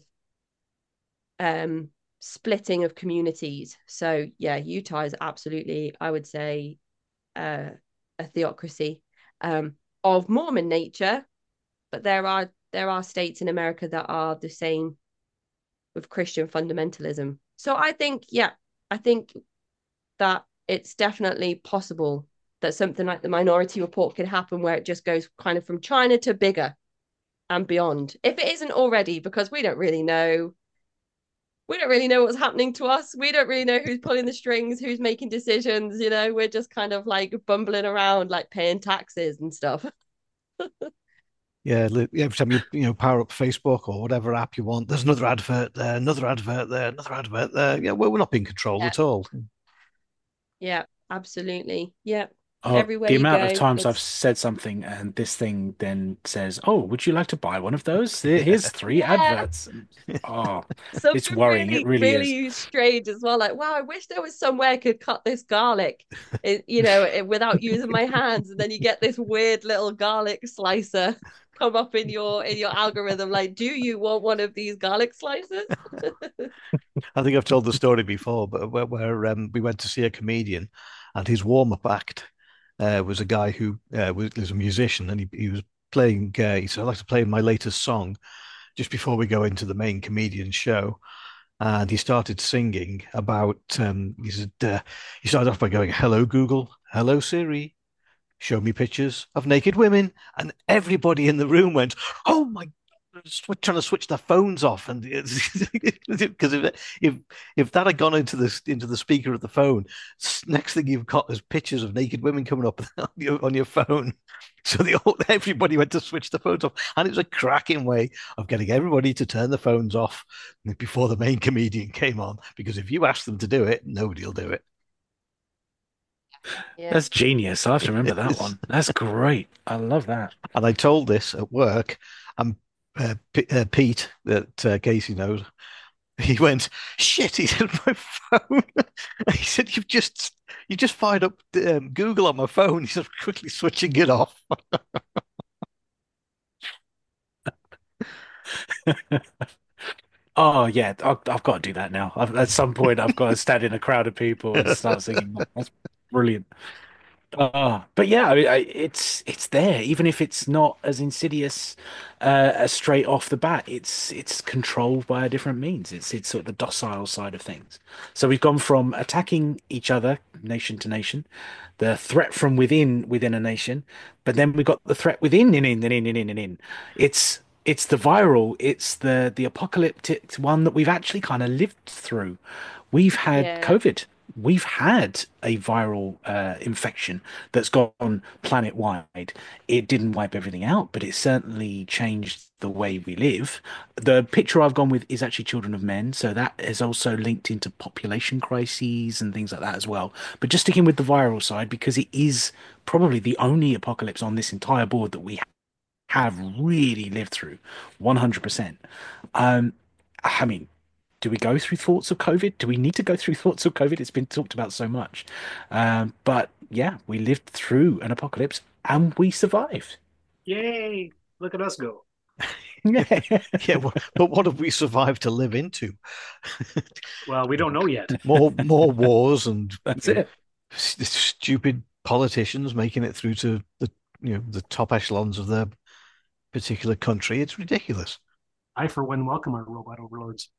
um splitting of communities. So yeah, Utah is absolutely, I would say, uh, a theocracy um, of Mormon nature, but there are there are states in America that are the same with Christian fundamentalism. So I think, yeah, I think that it's definitely possible that something like the Minority Report could happen, where it just goes kind of from China to bigger and beyond, if it isn't already, because we don't really know. We don't really know what's happening to us. We don't really know who's pulling the strings, who's making decisions. You know, we're just kind of like bumbling around, like paying taxes and stuff. Yeah, every time you you know power up Facebook or whatever app you want, there's another advert there, another advert there, another advert there. Yeah, well, we're not being controlled Yeah. at all. Yeah, absolutely. Yeah. Oh, Everywhere the you amount go, of times I've it's said something and this thing then says, "Oh, would you like to buy one of those? Here- Here's three yeah, adverts." Oh, it's something worrying. It really, really is. really strange as well. Like, wow, I wish there was somewhere I could cut this garlic, it, you know, it, without using my hands. And then you get this weird little garlic slicer come up in your in your algorithm. Like, do you want one of these garlic slicers? I think I've told the story before, but where, where um, we went to see a comedian, and his warm-up act uh, was a guy who uh, was, was a musician, and he, he was playing. Uh, he said, "I'd like to play my latest song just before we go into the main comedian show." And he started singing about. Um, he said uh, he started off by going, "Hello Google, hello Siri, show me pictures of naked women," and everybody in the room went, "Oh my." sw- trying to switch their phones off, and because if if if that had gone into the into the speaker of the phone, next thing you've got is pictures of naked women coming up on your, on your phone. So the everybody went to switch the phones off, and it was a cracking way of getting everybody to turn the phones off before the main comedian came on. Because if you ask them to do it, nobody will do it. Yeah. That's genius. I have to remember that one. That's great. I love that. And I told this at work, and uh, P- uh, Pete, that uh, Casey knows, he went, "Shit!" He said, "My phone." He said, "You've just you just fired up um, Google on my phone." He said, "Quickly switching it off." Oh yeah, I've, I've got to do that now. I've, at some point, I've got to stand in a crowd of people and start singing. That's brilliant. Uh, but yeah, I, I, it's it's there, even if it's not as insidious uh, as straight off the bat. It's it's controlled by a different means. It's it's sort of the docile side of things. So we've gone from attacking each other, nation to nation, the threat from within within a nation, but then we've got the threat within and in and in and in and in. It's it's the viral, it's the the apocalyptic one that we've actually kind of lived through. We've had Yeah. COVID. We've had a viral uh, infection that's gone planet wide. It didn't wipe everything out, but it certainly changed the way we live. The picture I've gone with is actually Children of Men, so that is also linked into population crises and things like that as well. But just sticking with the viral side, because it is probably the only apocalypse on this entire board that we have really lived through, one hundred percent. Um, I mean, do we go through thoughts of COVID? Do we need to go through thoughts of COVID? It's been talked about so much. Um, but yeah, we lived through an apocalypse and we survived. Yay! Look at us go. Yeah. Yeah, well, but what have we survived to live into? Well, we don't know yet. More more wars and That's you know, it. s- stupid politicians making it through to the you know the top echelons of their particular country. It's ridiculous. I, for one, welcome our robot overlords.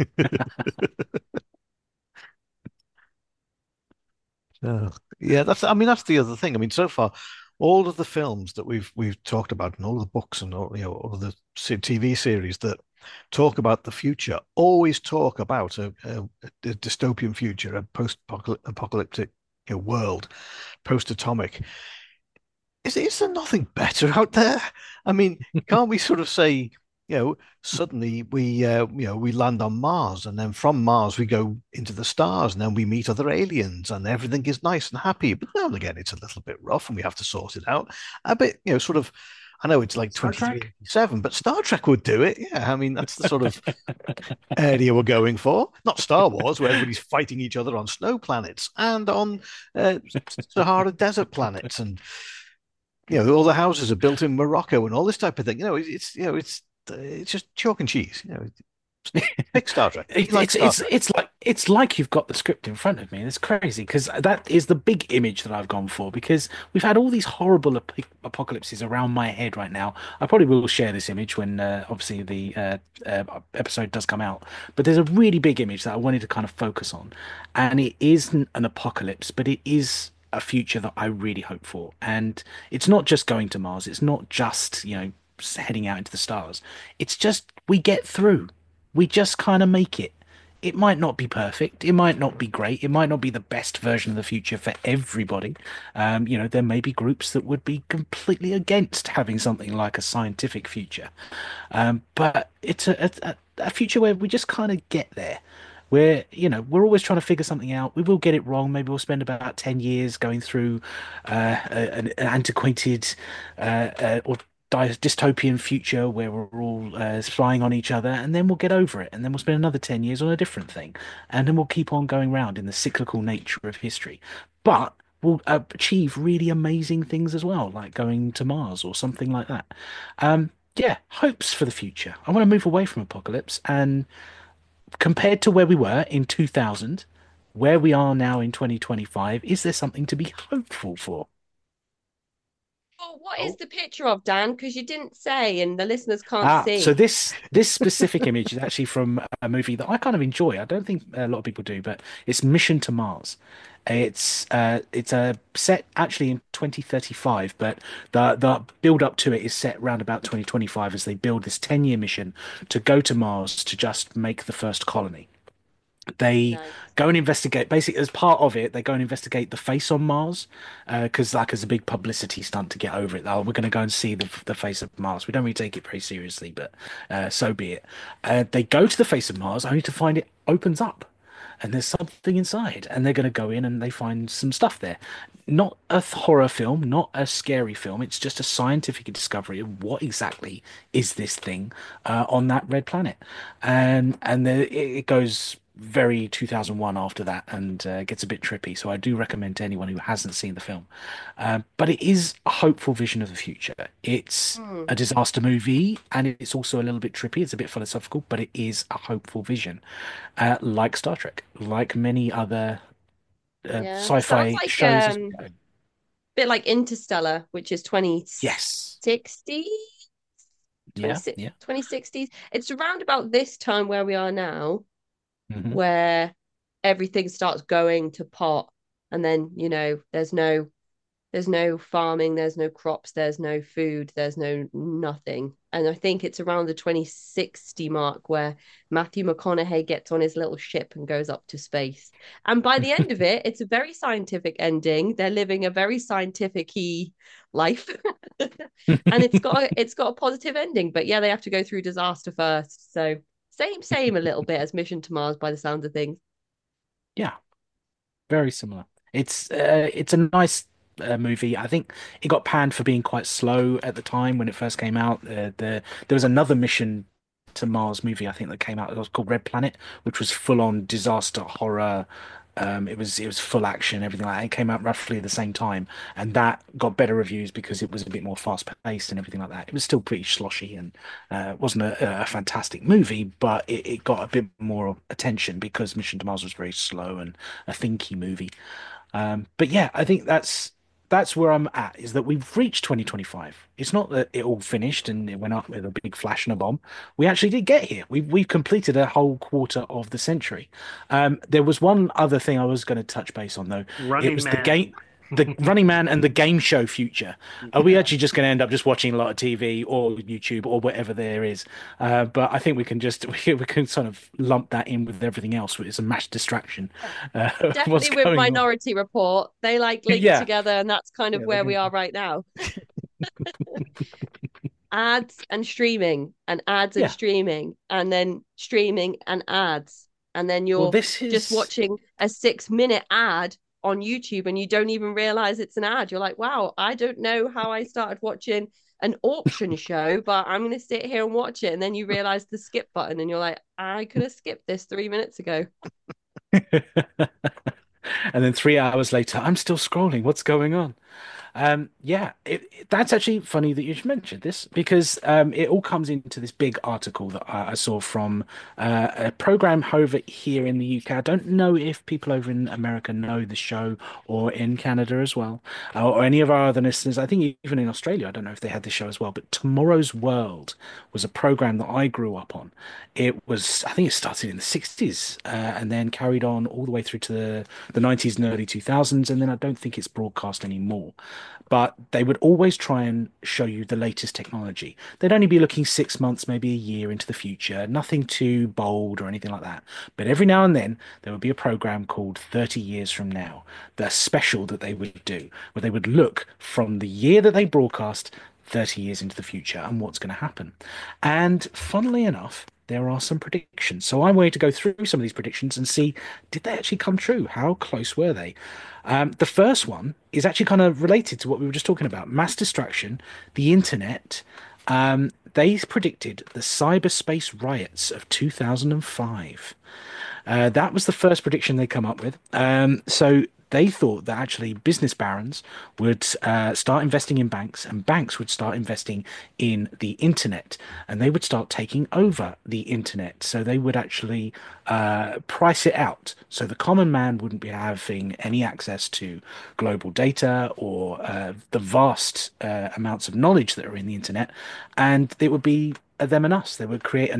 Uh, yeah, that's. I mean, that's the other thing. I mean, so far, all of the films that we've we've talked about, and all the books, and all you know, all of the se- T V series that talk about the future, always talk about a, a, a dystopian future, a post-apocalyptic you know, world, post-atomic. Is is there nothing better out there? I mean, can't we sort of say, you know, suddenly we uh, you know we land on Mars, and then from Mars we go into the stars, and then we meet other aliens, and everything is nice and happy. But now and again, it's a little bit rough, and we have to sort it out. A bit, you know, sort of. I know it's like Star twenty-three Trek? eighty-seven, but Star Trek would do it. Yeah, I mean, that's the sort of area we're going for. Not Star Wars, where everybody's fighting each other on snow planets and on uh, Sahara desert planets, and you know, all the houses are built in Morocco and all this type of thing. You know, it's you know, it's it's just chalk and cheese. You know, pick Star Trek. It, Like it's Star it's Trek. it's like it's like you've got the script in front of me, and it's crazy because that is the big image that I've gone for. Because we've had all these horrible ap apocalypses around my head right now. I probably will share this image when uh, obviously the uh, uh, episode does come out. But there's a really big image that I wanted to kind of focus on, and it isn't an apocalypse, but it is a future that I really hope for. And it's not just going to Mars. It's not just, you know, heading out into the stars. It's just we get through. We just kind of make it. It might not be perfect. It might not be great. It might not be the best version of the future for everybody. Um, you know, there may be groups that would be completely against having something like a scientific future. Um, but it's a, a, a future where we just kind of get there. We're, you know, we're always trying to figure something out. We will get it wrong. Maybe we'll spend about ten years going through uh, an, an antiquated uh, uh, or dy- dystopian future where we're all uh, spying on each other, and then we'll get over it. And then we'll spend another ten years on a different thing. And then we'll keep on going round in the cyclical nature of history. But we'll uh, achieve really amazing things as well, like going to Mars or something like that. Um, yeah, hopes for the future. I want to move away from apocalypse and compared to where we were in two thousand, where we are now in twenty twenty-five, is there something to be hopeful for? Oh, what is the picture of, Dan? Because you didn't say, and the listeners can't Ah, see. so this this specific image is actually from a movie that I kind of enjoy. I don't think a lot of people do, but it's Mission to Mars. It's uh, it's a set actually in twenty thirty-five, but the the build up to it is set around about twenty twenty-five as they build this ten year mission to go to Mars to just make the first colony. They Nice. go and investigate. Basically, as part of it, they go and investigate the face on Mars, because like as a big publicity stunt to get over it. Oh, we're going to go and see the the face of Mars. We don't really take it very seriously, but uh, so be it. Uh, they go to the face of Mars only to find it opens up, and there's something inside, and they're going to go in and they find some stuff there. Not a th- horror film, not a scary film. It's just a scientific discovery of what exactly is this thing uh, on that red planet, and and the, it, it goes very two thousand one after that and uh, gets a bit trippy. So I do recommend to anyone who hasn't seen the film. Um, but it is a hopeful vision of the future. It's Hmm. a disaster movie and it's also a little bit trippy. It's a bit philosophical, but it is a hopeful vision, uh, like Star Trek, like many other uh, Yeah. Sounds sci-fi like shows. um bit like Interstellar, which is twenty Yes. sixty, Yeah. Yeah. twenty sixties. It's around about this time where we are now, hmm where everything starts going to pot, and then, you know, there's no there's no farming, there's no crops, there's no food, there's no nothing. And I think it's around the twenty sixty mark where Matthew McConaughey gets on his little ship and goes up to space. And by the end of it, it's a very scientific ending. They're living a very scientific-y life. And it's got a, it's got a positive ending. But yeah, they have to go through disaster first. So same, same a little bit as Mission to Mars by the sound of things. Yeah. Very similar. It's uh, it's a nice uh, movie. I think it got panned for being quite slow at the time when it first came out. Uh, the there was another Mission to Mars movie I think that came out. It was called Red Planet, which was full on disaster horror. Um, it was it was full action, everything like that. It came out roughly at the same time, and that got better reviews because it was a bit more fast paced and everything like that. It was still pretty sloshy and uh, wasn't a, a fantastic movie, but it, it got a bit more attention because Mission to Mars was very slow and a thinky movie. Um, but yeah, I think that's that's where I'm at, is that we've reached twenty twenty-five. It's not that it all finished and it went up with a big flash and a bomb. We actually did get here. We've we've completed a whole quarter of the century. Um, there was one other thing I was going to touch base on though. It Running was the Man. game, the Running Man and the game show future. Are we actually just going to end up just watching a lot of T V or YouTube or whatever there is? Uh, but I think we can just we, we can sort of lump that in with everything else. It's a mass distraction. Uh, what's Definitely with going on. Minority Report. They like link Yeah. together, and that's kind of Yeah, where they we do. are right now. Ads and streaming, and ads and Yeah. streaming, and then streaming and ads. And then Well, you're this is just watching a six minute ad on YouTube and you don't even realize it's an ad. You're like, wow, I don't know how I started watching an auction show, but I'm going to sit here and watch it. And then you realize the skip button and you're like, I could have skipped this three minutes ago. And then three hours later, I'm still scrolling. What's going on? Um, yeah, it, it- that's actually funny that you should mention this because um, it all comes into this big article that I, I saw from uh, a program over here in the U K. I don't know if people over in America know the show or in Canada as well, uh, or any of our other listeners. I think even in Australia, I don't know if they had this show as well. But Tomorrow's World was a program that I grew up on. It was, I think it started in the sixties uh, and then carried on all the way through to the, the nineties and early two thousands. And then I don't think it's broadcast anymore. But they would always try and show you the latest technology. They'd only be looking six months, maybe a year into the future, nothing too bold or anything like that. But every now and then, there would be a program called thirty Years From Now, the special that they would do, where they would look from the year that they broadcast thirty years into the future and what's going to happen. And funnily enough, there are some predictions. So I'm going to go through some of these predictions and see, did they actually come true? How close were they? Um, the first one is actually kind of related to what we were just talking about, mass distraction, the internet. Um, they predicted the cyberspace riots of two thousand five. Uh, that was the first prediction they come up with. Um, so they thought that actually business barons would uh, start investing in banks and banks would start investing in the internet and they would start taking over the internet. So they would actually uh, price it out. So the common man wouldn't be having any access to global data or uh, the vast uh, amounts of knowledge that are in the internet. And it would be them and us. They would create a new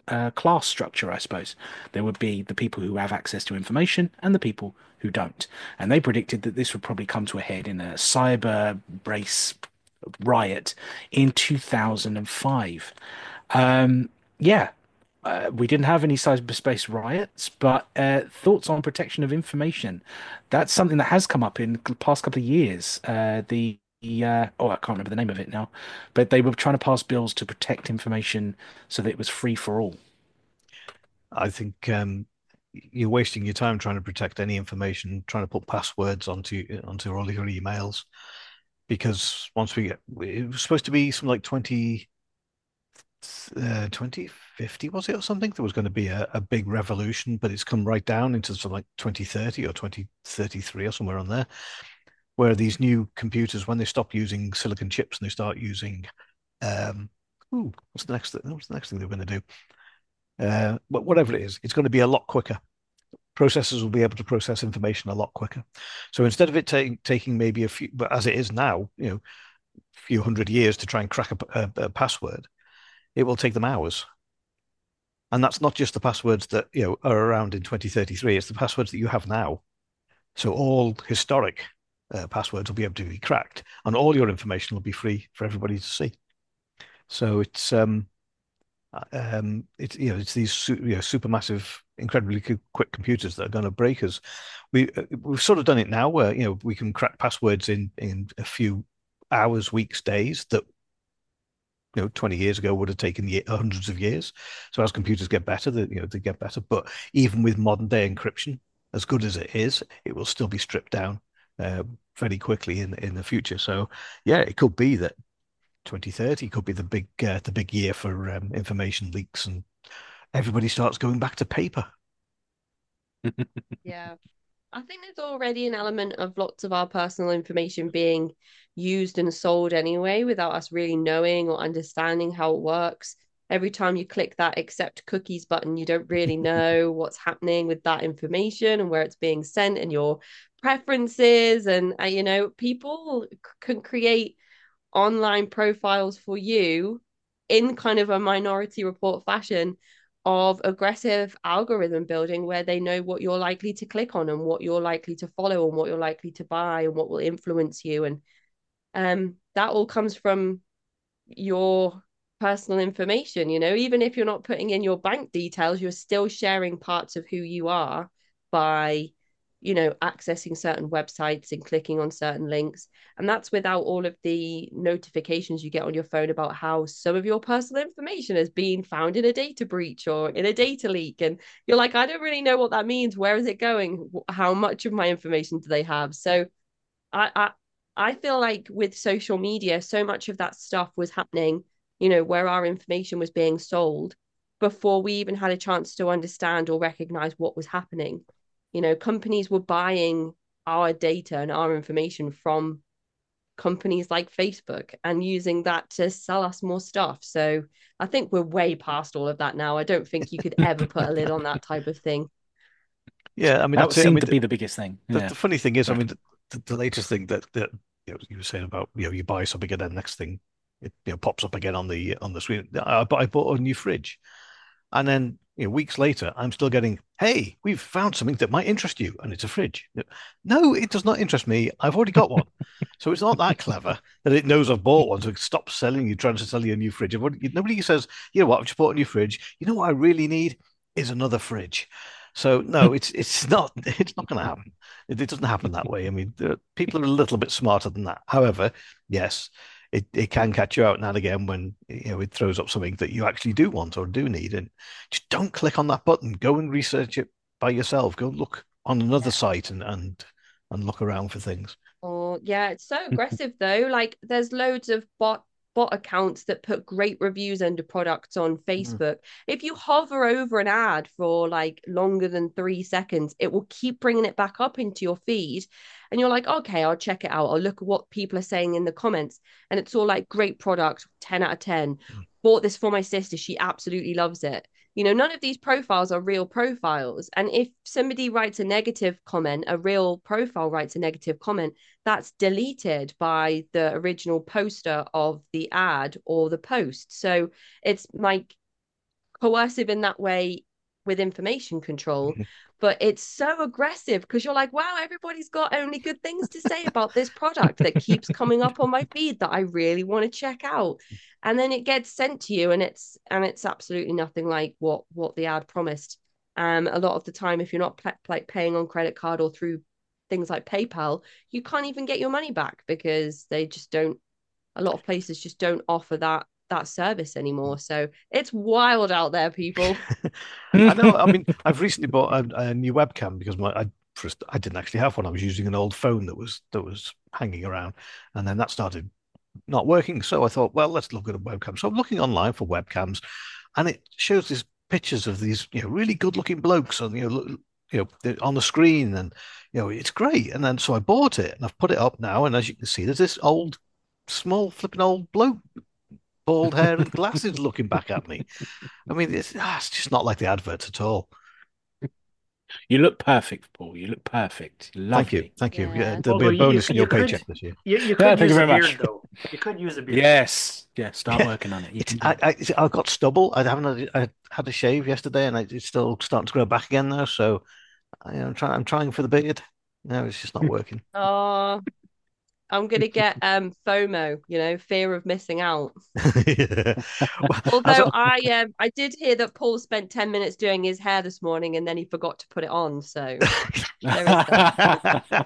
uh, class structure, I suppose. There would be the people who have access to information and the people who don't. And they predicted that this would probably come to a head in a cyber brace riot in two thousand five. Um, yeah, uh, we didn't have any cyberspace riots, but uh, thoughts on protection of information. That's something that has come up in the past couple of years. Uh, the the, uh, oh, I can't remember the name of it now, but they were trying to pass bills to protect information so that it was free for all. I think um, you're wasting your time trying to protect any information, trying to put passwords onto onto all your emails, because once we get, it was supposed to be something like twenty, uh, twenty fifty, was it, or something? There was going to be a, a big revolution, but it's come right down into something like twenty thirty or twenty thirty-three or somewhere on there, where these new computers, when they stop using silicon chips and they start using, um, ooh, what's the next? What's the next thing they're going to do? Uh, but whatever it is, it's going to be a lot quicker. Processors will be able to process information a lot quicker. So instead of it ta- taking maybe a few, but as it is now, you know, a few hundred years to try and crack a, a, a password, it will take them hours. And that's not just the passwords that, you know, are around in twenty thirty-three. It's the passwords that you have now. So all historic uh, passwords will be able to be cracked, and all your information will be free for everybody to see. So it's um, um, it's you know, it's these su- you know, supermassive, incredibly quick computers that are going to break us. We uh, we've sort of done it now, where you know we can crack passwords in in a few hours, weeks, days that you know twenty years ago would have taken ye- hundreds of years. So as computers get better, they, you know they get better. But even with modern day encryption, as good as it is, it will still be stripped down uh, very quickly in in the future. So yeah, it could be that twenty thirty could be the big uh, the big year for um, information leaks, and everybody starts going back to paper. Yeah. I think there's already an element of lots of our personal information being used and sold anyway without us really knowing or understanding how it works. Every time you click that accept cookies button, you don't really know what's happening with that information and where it's being sent and your preferences. And, uh, you know, people c- can create online profiles for you in kind of a Minority Report fashion of aggressive algorithm building where they know what you're likely to click on and what you're likely to follow and what you're likely to buy and what will influence you. And um, that all comes from your personal information. You know, even if you're not putting in your bank details, you're still sharing parts of who you are by, you know, accessing certain websites and clicking on certain links. And that's without all of the notifications you get on your phone about how some of your personal information has been found in a data breach or in a data leak. And you're like, I don't really know what that means. Where is it going? How much of my information do they have? So I, I I feel like with social media, so much of that stuff was happening, you know, where our information was being sold before we even had a chance to understand or recognize what was happening. You know, companies were buying our data and our information from companies like Facebook and using that to sell us more stuff. So I think we're way past all of that now. I don't think you could ever put a lid on that type of thing. Yeah, I mean That that's it. I seemed mean to the, be the biggest thing. the, Yeah. the funny thing is, I Sorry. mean the, the latest thing that that you know, you were saying about you know you buy something and then next thing it you know pops up again on the on the screen. I, I bought a new fridge. And then you know, weeks later, I'm still getting, hey, we've found something that might interest you, and it's a fridge. No, it does not interest me. I've already got one. So it's not that clever that it knows I've bought one, so it stops selling you, trying to sell you a new fridge. Everybody- Nobody says, you know what, I've just bought a new fridge. You know what I really need is another fridge. So no, it's it's not it's not going to happen. It, it doesn't happen that way. I mean, the, people are a little bit smarter than that. However, yes, it, it can catch you out now and again when you know it throws up something that you actually do want or do need, and just don't click on that button. Go and research it by yourself. Go look on another Yeah. site and and and look around for things. Oh, yeah, it's so aggressive though. Like there's loads of bot bot accounts that put great reviews under products on Mm. Facebook. If you hover over an ad for like longer than three seconds, it will keep bringing it back up into your feed. And you're like, okay, I'll check it out. I'll look at what people are saying in the comments. And it's all like great product, ten out of ten. Mm. Bought this for my sister. She absolutely loves it. You know, none of these profiles are real profiles. And if somebody writes a negative comment, a real profile writes a negative comment, that's deleted by the original poster of the ad or the post. So it's like coercive in that way with information control, Mhm. but it's so aggressive because you're like, wow, everybody's got only good things to say about this product that keeps coming up on my feed that I really want to check out. And then it gets sent to you, and it's and it's absolutely nothing like what what the ad promised. Um, a lot of the time, if you're not pl- like paying on credit card or through things like PayPal, you can't even get your money back because they just don't. A lot of places just don't offer that that service anymore. So it's wild out there, people. I know. I mean, I've recently bought a, a new webcam because my I first I didn't actually have one. I was using an old phone that was that was hanging around, and then that started not working. So I thought, well, let's look at a webcam. So I'm looking online for webcams, and it shows these pictures of these, you know, really good-looking blokes on, you know, look, you know, they're on the screen, and you know, it's great. And then so I bought it, and I've put it up now, and as you can see, there's this old, small, flipping old bloke, bald hair and glasses, looking back at me. I mean, it's, ah, it's just not like the adverts at all. You look perfect, Paul. You look perfect. Thank Lovely. you, thank you. Yeah. Yeah, there'll Although be a you- you bonus could- in your you could- paycheck this year. You, you Yeah, could thank you use a very beard, much. though. You could use a beard. Yes. Yeah, start working on it. You It's, can do I, it. I, I've got stubble. I haven't had, I had a shave yesterday, and I, it's still starting to grow back again now. So I, I'm trying. I'm trying for the beard. No, it's just not working. Oh, I'm gonna get um FOMO, you know, fear of missing out. Yeah. Well, as Although I- I um I did hear that Paul spent ten minutes doing his hair this morning and then he forgot to put it on. So there is that.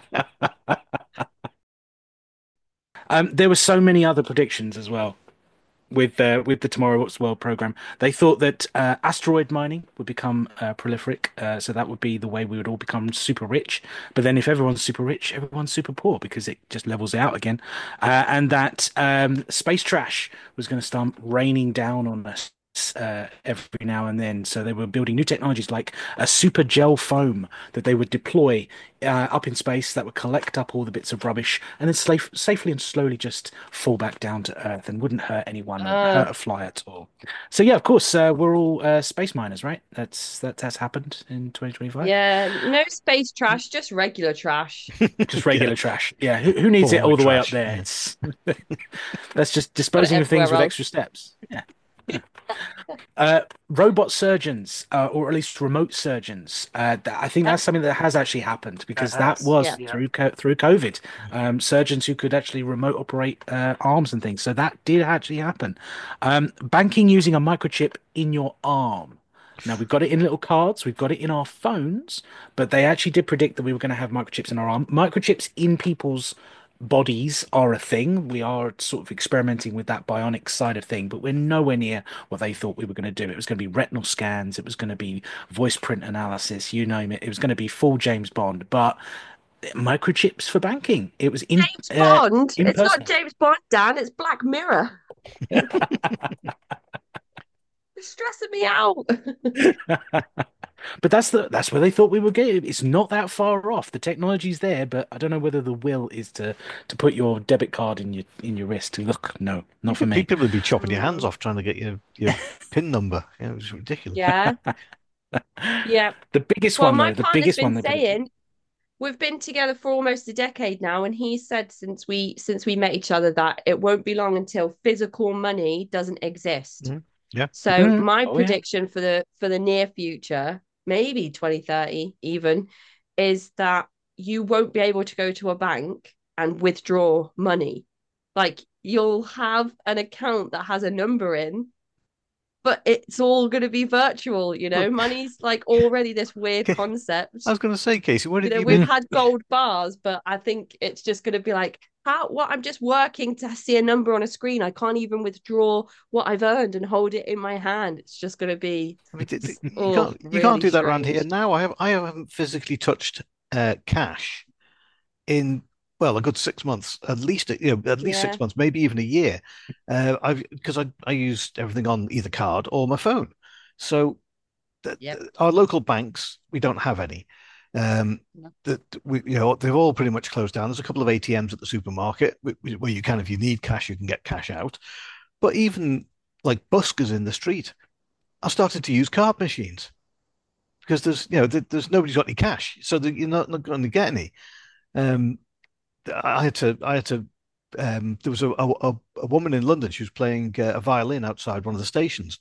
Um, there were so many other predictions as well with uh, with the Tomorrow's World program. They thought that uh, asteroid mining would become uh, prolific, uh, so that would be the way we would all become super rich. But then, if everyone's super rich, everyone's super poor because it just levels it out again. Uh, and that um, space trash was going to start raining down on us. Uh, every now and then, so they were building new technologies like a super gel foam that they would deploy uh, up in space that would collect up all the bits of rubbish and then safe, safely and slowly just fall back down to Earth and wouldn't hurt anyone or Uh. hurt a fly at all. So yeah, of course, uh, we're all uh, space miners, right? That's that that's happened in twenty twenty-five. Yeah, no space trash, just regular trash. Just regular Yeah. trash. Yeah, who, who needs it Poor all the way up trash, there? yeah. It's that's just disposing of things everywhere with else. extra steps. Yeah. Yeah. Uh, robot surgeons, uh, or at least remote surgeons. Uh, th- I think that's something that has actually happened because That that has, was yeah. through co- through COVID. Um, surgeons who could actually remote operate uh, arms and things. So that did actually happen. Um, banking using a microchip in your arm. Now we've got it in little cards, we've got it in our phones, but they actually did predict that we were going to have microchips in our arm. Microchips in people's bodies are a thing. We are sort of experimenting with that bionic side of thing, but we're nowhere near what they thought we were going to do. It was going to be retinal scans, it was going to be voice print analysis, you name it. It was going to be full James Bond, but microchips for banking. It was in James uh, Bond? in It's person. not James Bond, Dan. It's Black Mirror. It's stressing me out. But that's the that's where they thought we were getting. It's not that far off. The technology's there, but I don't know whether the will is to to put your debit card in your in your wrist. Look, no, not for me. People would be chopping your hands off trying to get your your pin number. Yeah, it was ridiculous. Yeah, yeah. The biggest Well, one my though, the partner's biggest been one they predicted. saying we've been together for almost a decade now, and he said since we since we met each other that it won't be long until physical money doesn't exist. Mhm. Yeah. So Mhm. my Oh, yeah. prediction for the for the near future, maybe twenty thirty even, is that you won't be able to go to a bank and withdraw money. Like you'll have an account that has a number in, but it's all going to be virtual, you know. Well- Money's like already this weird concept. I was going to say, Casey, what You did know, you we've mean? had gold bars, but I think it's just going to be like, how, what? I'm just working to see a number on a screen. I can't even withdraw what I've earned and hold it in my hand. It's just going to be, I mean, th- th- you Oh, can't you really can't do that around here strange. now. I have I haven't physically touched uh, cash in well a good six months at least. You know, at least Yeah. six months, maybe even a year. Uh, I've because I I used everything on either card or my phone. So th- Yep. th- our local banks, we don't have any. Um, No. that we you know they've all pretty much closed down. There's a couple of A T Ms at the supermarket wh- wh- where you can, if you need cash, you can get cash out. But even like buskers in the street are starting to use card machines because there's you know there, there's nobody's got any cash, so that you're not, not going to get any. Um, I had to I had to um, there was a, a a woman in London. She was playing uh, a violin outside one of the stations,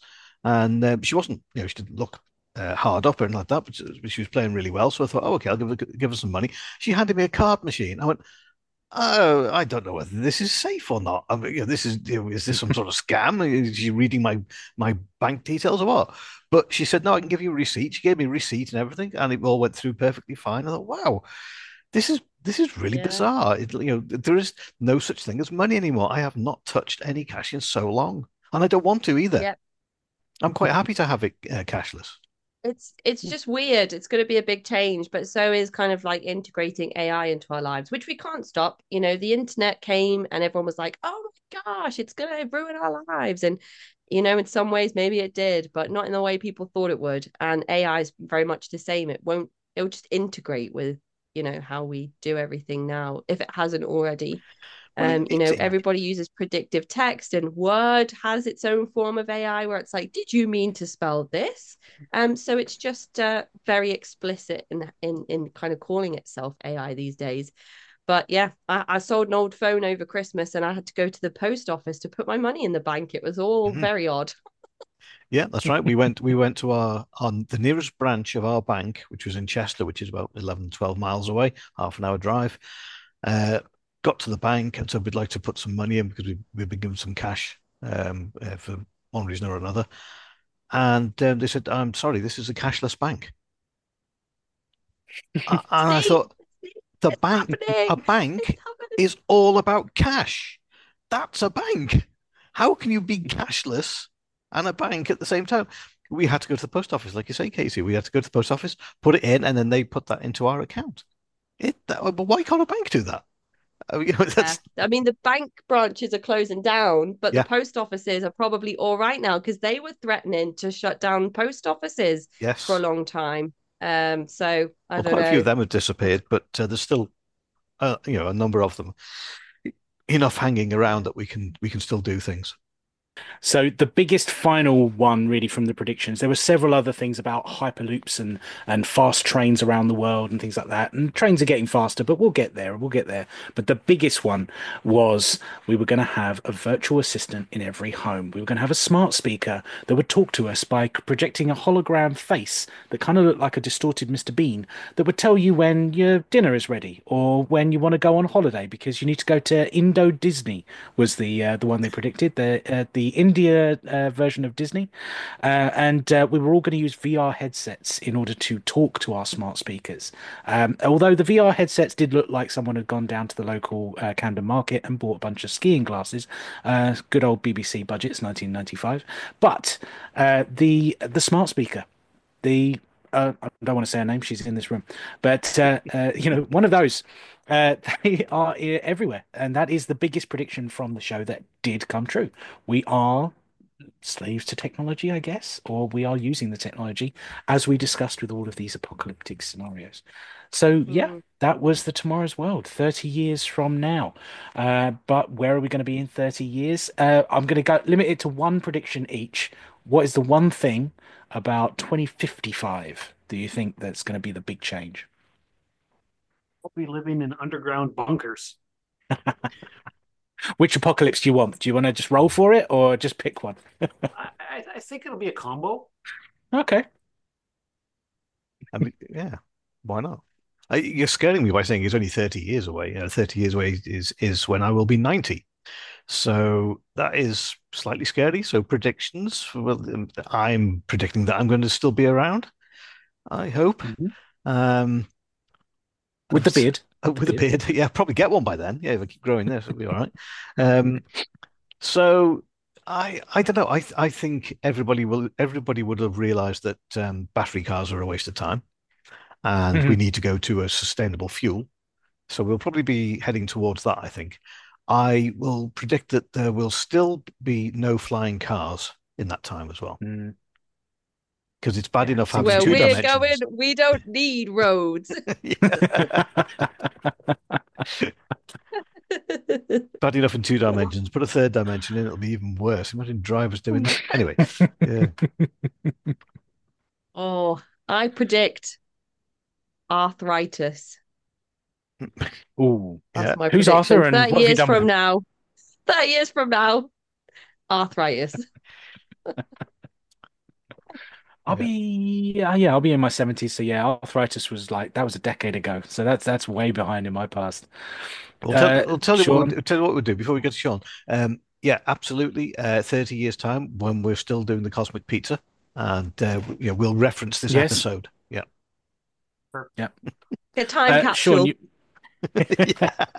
and um, she wasn't, you know, she didn't look uh, hard up or anything like that, but she, but she was playing really well. So I thought, oh, okay, I'll give her give her some money. She handed me a card machine. I went, oh, I don't know whether this is safe or not. I mean, you know, this is you know, is this some sort of scam? Is she reading my my bank details or what? But she said, no, I can give you a receipt. She gave me a receipt and everything, and it all went through perfectly fine. I thought, wow, this is this is really Yeah. bizarre. It, you know, there is no such thing as money anymore. I have not touched any cash in so long, and I don't want to either. Yep. I'm quite happy to have it uh, cashless. It's it's just weird. It's going to be a big change, but so is kind of like integrating A I into our lives, which we can't stop. You know, the internet came and everyone was like, "Oh my gosh, it's going to ruin our lives." And you know, in some ways maybe it did, but not in the way people thought it would. And A I is very much the same. It won't it'll just integrate with, you know, how we do everything now if it hasn't already. Well, it, Um, you know, it's everybody uses predictive text, and Word has its own form of A I where it's like, did you mean to spell this? Um, so it's just uh, very explicit in in in kind of calling itself A I these days. But yeah, I, I sold an old phone over Christmas, and I had to go to the post office to put my money in the bank. It was all Mhm. very odd. Yeah, that's right. We went we went to our on the nearest branch of our bank, which was in Chester, which is about eleven, twelve miles away, half an hour drive. Uh, got to the bank and said we'd like to put some money in because we we've been given some cash um, uh, for one reason or another. And um, they said, "I'm sorry, this is a cashless bank." A- And I See, thought, the it's bank, a happening. It's bank happening. is all about cash. That's a bank. How can you be cashless and a bank at the same time? We had to go to the post office, like you say, Casey. We had to go to the post office, put it in, and then they put that into our account. It, that, but why can't a bank do that? I mean, you know, Yeah. that's I mean, the bank branches are closing down, but the yeah, post offices are probably all right now because they were threatening to shut down post offices for a yes. long time. Um, so I Well, don't quite a few of know. them have disappeared, but uh, there's still, uh, you know, a number of them enough hanging around that we can we can still do things. So the biggest final one, really, from the predictions, there were several other things about hyperloops and and fast trains around the world and things like that. And trains are getting faster, but we'll get there. We'll get there. But the biggest one was we were going to have a virtual assistant in every home. We were going to have a smart speaker that would talk to us by projecting a hologram face that kind of looked like a distorted Mister Bean that would tell you when your dinner is ready or when you want to go on holiday because you need to go to Indo Disney was the uh, the one they predicted the uh, the India uh, version of Disney, uh, and uh, we were all going to use V R headsets in order to talk to our smart speakers. Um, although the V R headsets did look like someone had gone down to the local uh, Camden market and bought a bunch of skiing glasses, uh, good old B B C budgets, nineteen ninety-five. But uh, the the smart speaker, the uh, I don't want to say her name; she's in this room, but uh, uh, you know, one of those. Uh, they are uh, everywhere, and that is the biggest prediction from the show that did come true. We are slaves to technology, I guess, or we are using the technology as we discussed with all of these apocalyptic scenarios. So, yeah, Mm. that was the Tomorrow's World, thirty years from now. Uh, but where are we going to be in thirty years? Uh, I'm going to go limit it to one prediction each. What is the one thing about twenty fifty-five do you think that's going to be the big change? We'll be living in underground bunkers. Which apocalypse do you want? Do you want to just roll for it or just pick one? I, I, I think it'll be a combo. Okay. I mean, yeah, why not? I, you're scaring me by saying it's only thirty years away. You know, thirty years away is is when I will be ninety. So that is slightly scary. So predictions, well, um, I'm predicting that I'm going to still be around. I hope. Mhm. Um, With the beard. uh, With with the a beard. beard, yeah, probably get one by then. Yeah, if I keep growing this, it'll be all right. Um, so I I don't know. I I think everybody will everybody would have realized that um, battery cars are a waste of time, and we Mhm. need to go to a sustainable fuel. So we'll probably be heading towards that, I think. I will predict that there will still be no flying cars in that time as well, Mm. because it's bad Yeah, enough seems having Where two we're ridiculous. going, dimensions. we don't need roads. Bad enough in two dimensions. Put a third dimension in, it'll be even worse. Imagine drivers doing that. Anyway, yeah. Oh, I predict arthritis. Ooh, Yeah. That's my who's Arthur prediction. and thirty what have you years done with from him? now, thirty years from now, arthritis. I'll Yeah. be yeah, yeah, I'll be in my seventies. So yeah, arthritis was like that was a decade ago. So that's that's way behind in my past. We'll tell, Uh, we'll tell you what we'll, Sean, do- tell you what we'll do before we get to Sean. Um, yeah, absolutely. Uh, thirty years time when we're still doing the Cosmic Pizza, and uh, yeah, we'll reference this yes, episode. Yeah, yeah. A time Uh, Sean, capsule. you, yeah,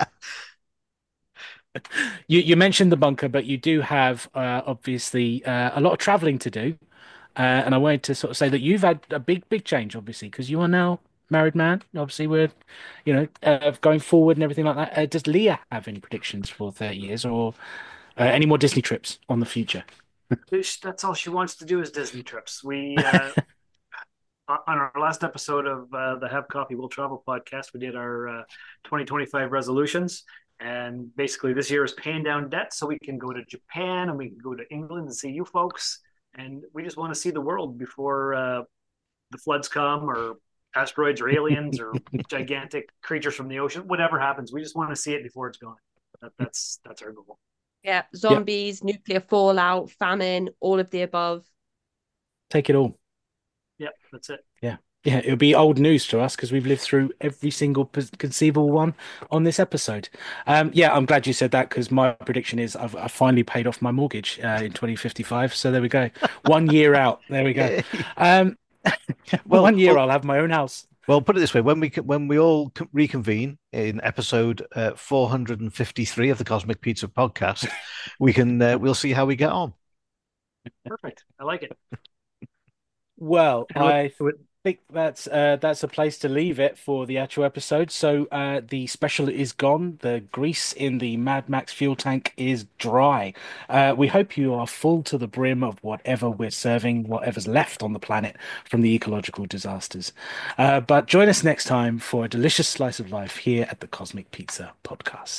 you you mentioned the bunker, but you do have uh, obviously uh, a lot of traveling to do. Uh, and I wanted to sort of say that you've had a big, big change, obviously, because you are now married man. Obviously, we're, you know, uh, going forward and everything like that. Uh, does Leah have any predictions for thirty years or uh, any more Disney trips on the future? That's all she wants to do is Disney trips. We uh, on our last episode of uh, the Have Coffee Will Travel podcast, we did our uh, twenty twenty-five resolutions. And basically, this year is paying down debt so we can go to Japan and we can go to England and see you folks. And we just want to see the world before uh, the floods come or asteroids or aliens or gigantic creatures from the ocean. Whatever happens, we just want to see it before it's gone. That, that's that's our goal. Yeah, zombies, nuclear fallout, famine, all of the above. Take it all. Yeah, that's it. Yeah. Yeah, it'll be old news to us because we've lived through every single pos- conceivable one on this episode. Um, yeah, I'm glad you said that because my prediction is I've, I've finally paid off my mortgage uh, in twenty fifty-five. So there we go. One year out. There we go. Yay. Um, Well, one year well- I'll have my own house. Well, put it this way: when we when we all co- reconvene in episode uh, four hundred fifty-three of the Cosmic Pizza podcast, we can uh, we'll see how we get on. Perfect. I like it. Well, And with- I with- think that's uh, that's a place to leave it for the actual episode. So uh, the special is gone. The grease in the Mad Max fuel tank is dry. Uh, we hope you are full to the brim of whatever we're serving, whatever's left on the planet from the ecological disasters. Uh, but join us next time for a delicious slice of life here at the Cosmic Pizza Podcast.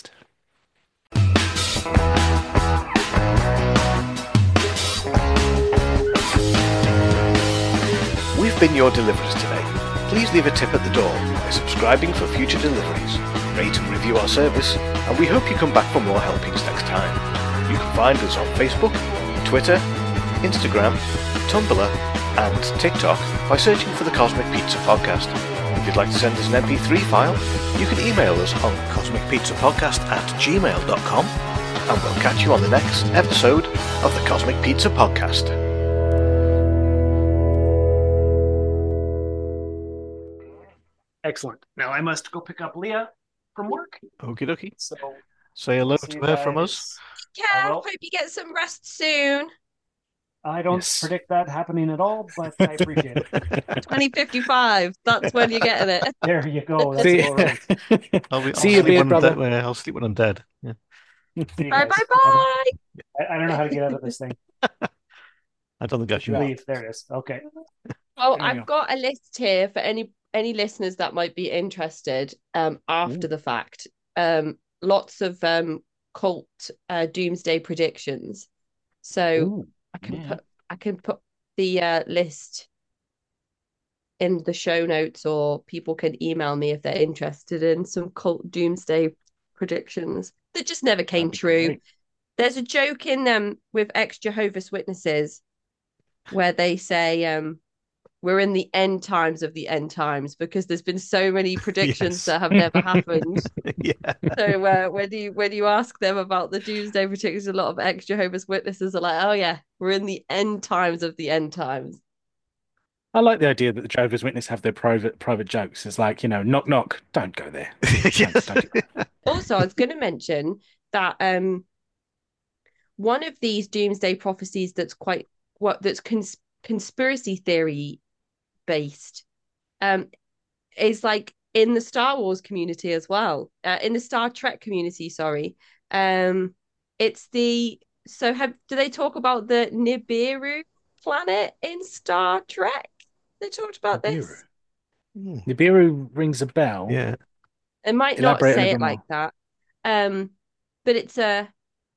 We've been your deliverers today. Please leave a tip at the door by subscribing for future deliveries. Rate and review our service, and we hope you come back for more helpings next time. You can find us on Facebook, Twitter, Instagram, Tumblr, and TikTok by searching for the Cosmic Pizza Podcast. If you'd like to send us an M P three file, you can email us on cosmicpizzapodcast at gmail dot com, and we'll catch you on the next episode of the Cosmic Pizza Podcast. Excellent. Now I must go pick up Leah from work. Okie dokie. So Say hello see to you her from us. guys. Yeah, I will. hope you get some rest soon. I don't Yes. predict that happening at all, but I appreciate it. twenty fifty-five. That's when you're getting it. There you go. That's See, all right. I'll, be, I'll See you, sleep beard when I'm brother. dead- well, I'll sleep when I'm dead. Yeah. See you Bye guys. bye I don't- bye. I, I don't know how to get out of this thing. I don't think I should. Leave. There it is. Okay. Well, There we I've go. got a list here for any any listeners that might be interested um after the fact. Um lots of um cult uh, doomsday predictions. So Ooh, I can yeah. put I can put the uh, list in the show notes, or people can email me if they're interested in some cult doomsday predictions that just never came That'd be true. great. There's a joke in them with ex Jehovah's Witnesses where they say um we're in the end times of the end times because there's been so many predictions Yes. that have never happened. Yeah. So uh, when you when you ask them about the doomsday predictions, a lot of ex Jehovah's Witnesses are like, "Oh yeah, we're in the end times of the end times." I like the idea that the Jehovah's Witness have their private private jokes. It's like, you know, knock knock, don't go there. Yes. Don't do that. Also, I was going to mention that um, one of these doomsday prophecies that's quite what that's cons- conspiracy theory based um, is like in the Star Wars community as well, uh, in the Star Trek community. Sorry, um, it's the so have do they talk about the Nibiru planet in Star Trek? They talked about this. Hmm. Nibiru rings a bell. Yeah. It might Elaborate a not say little it like that, um, but it's a,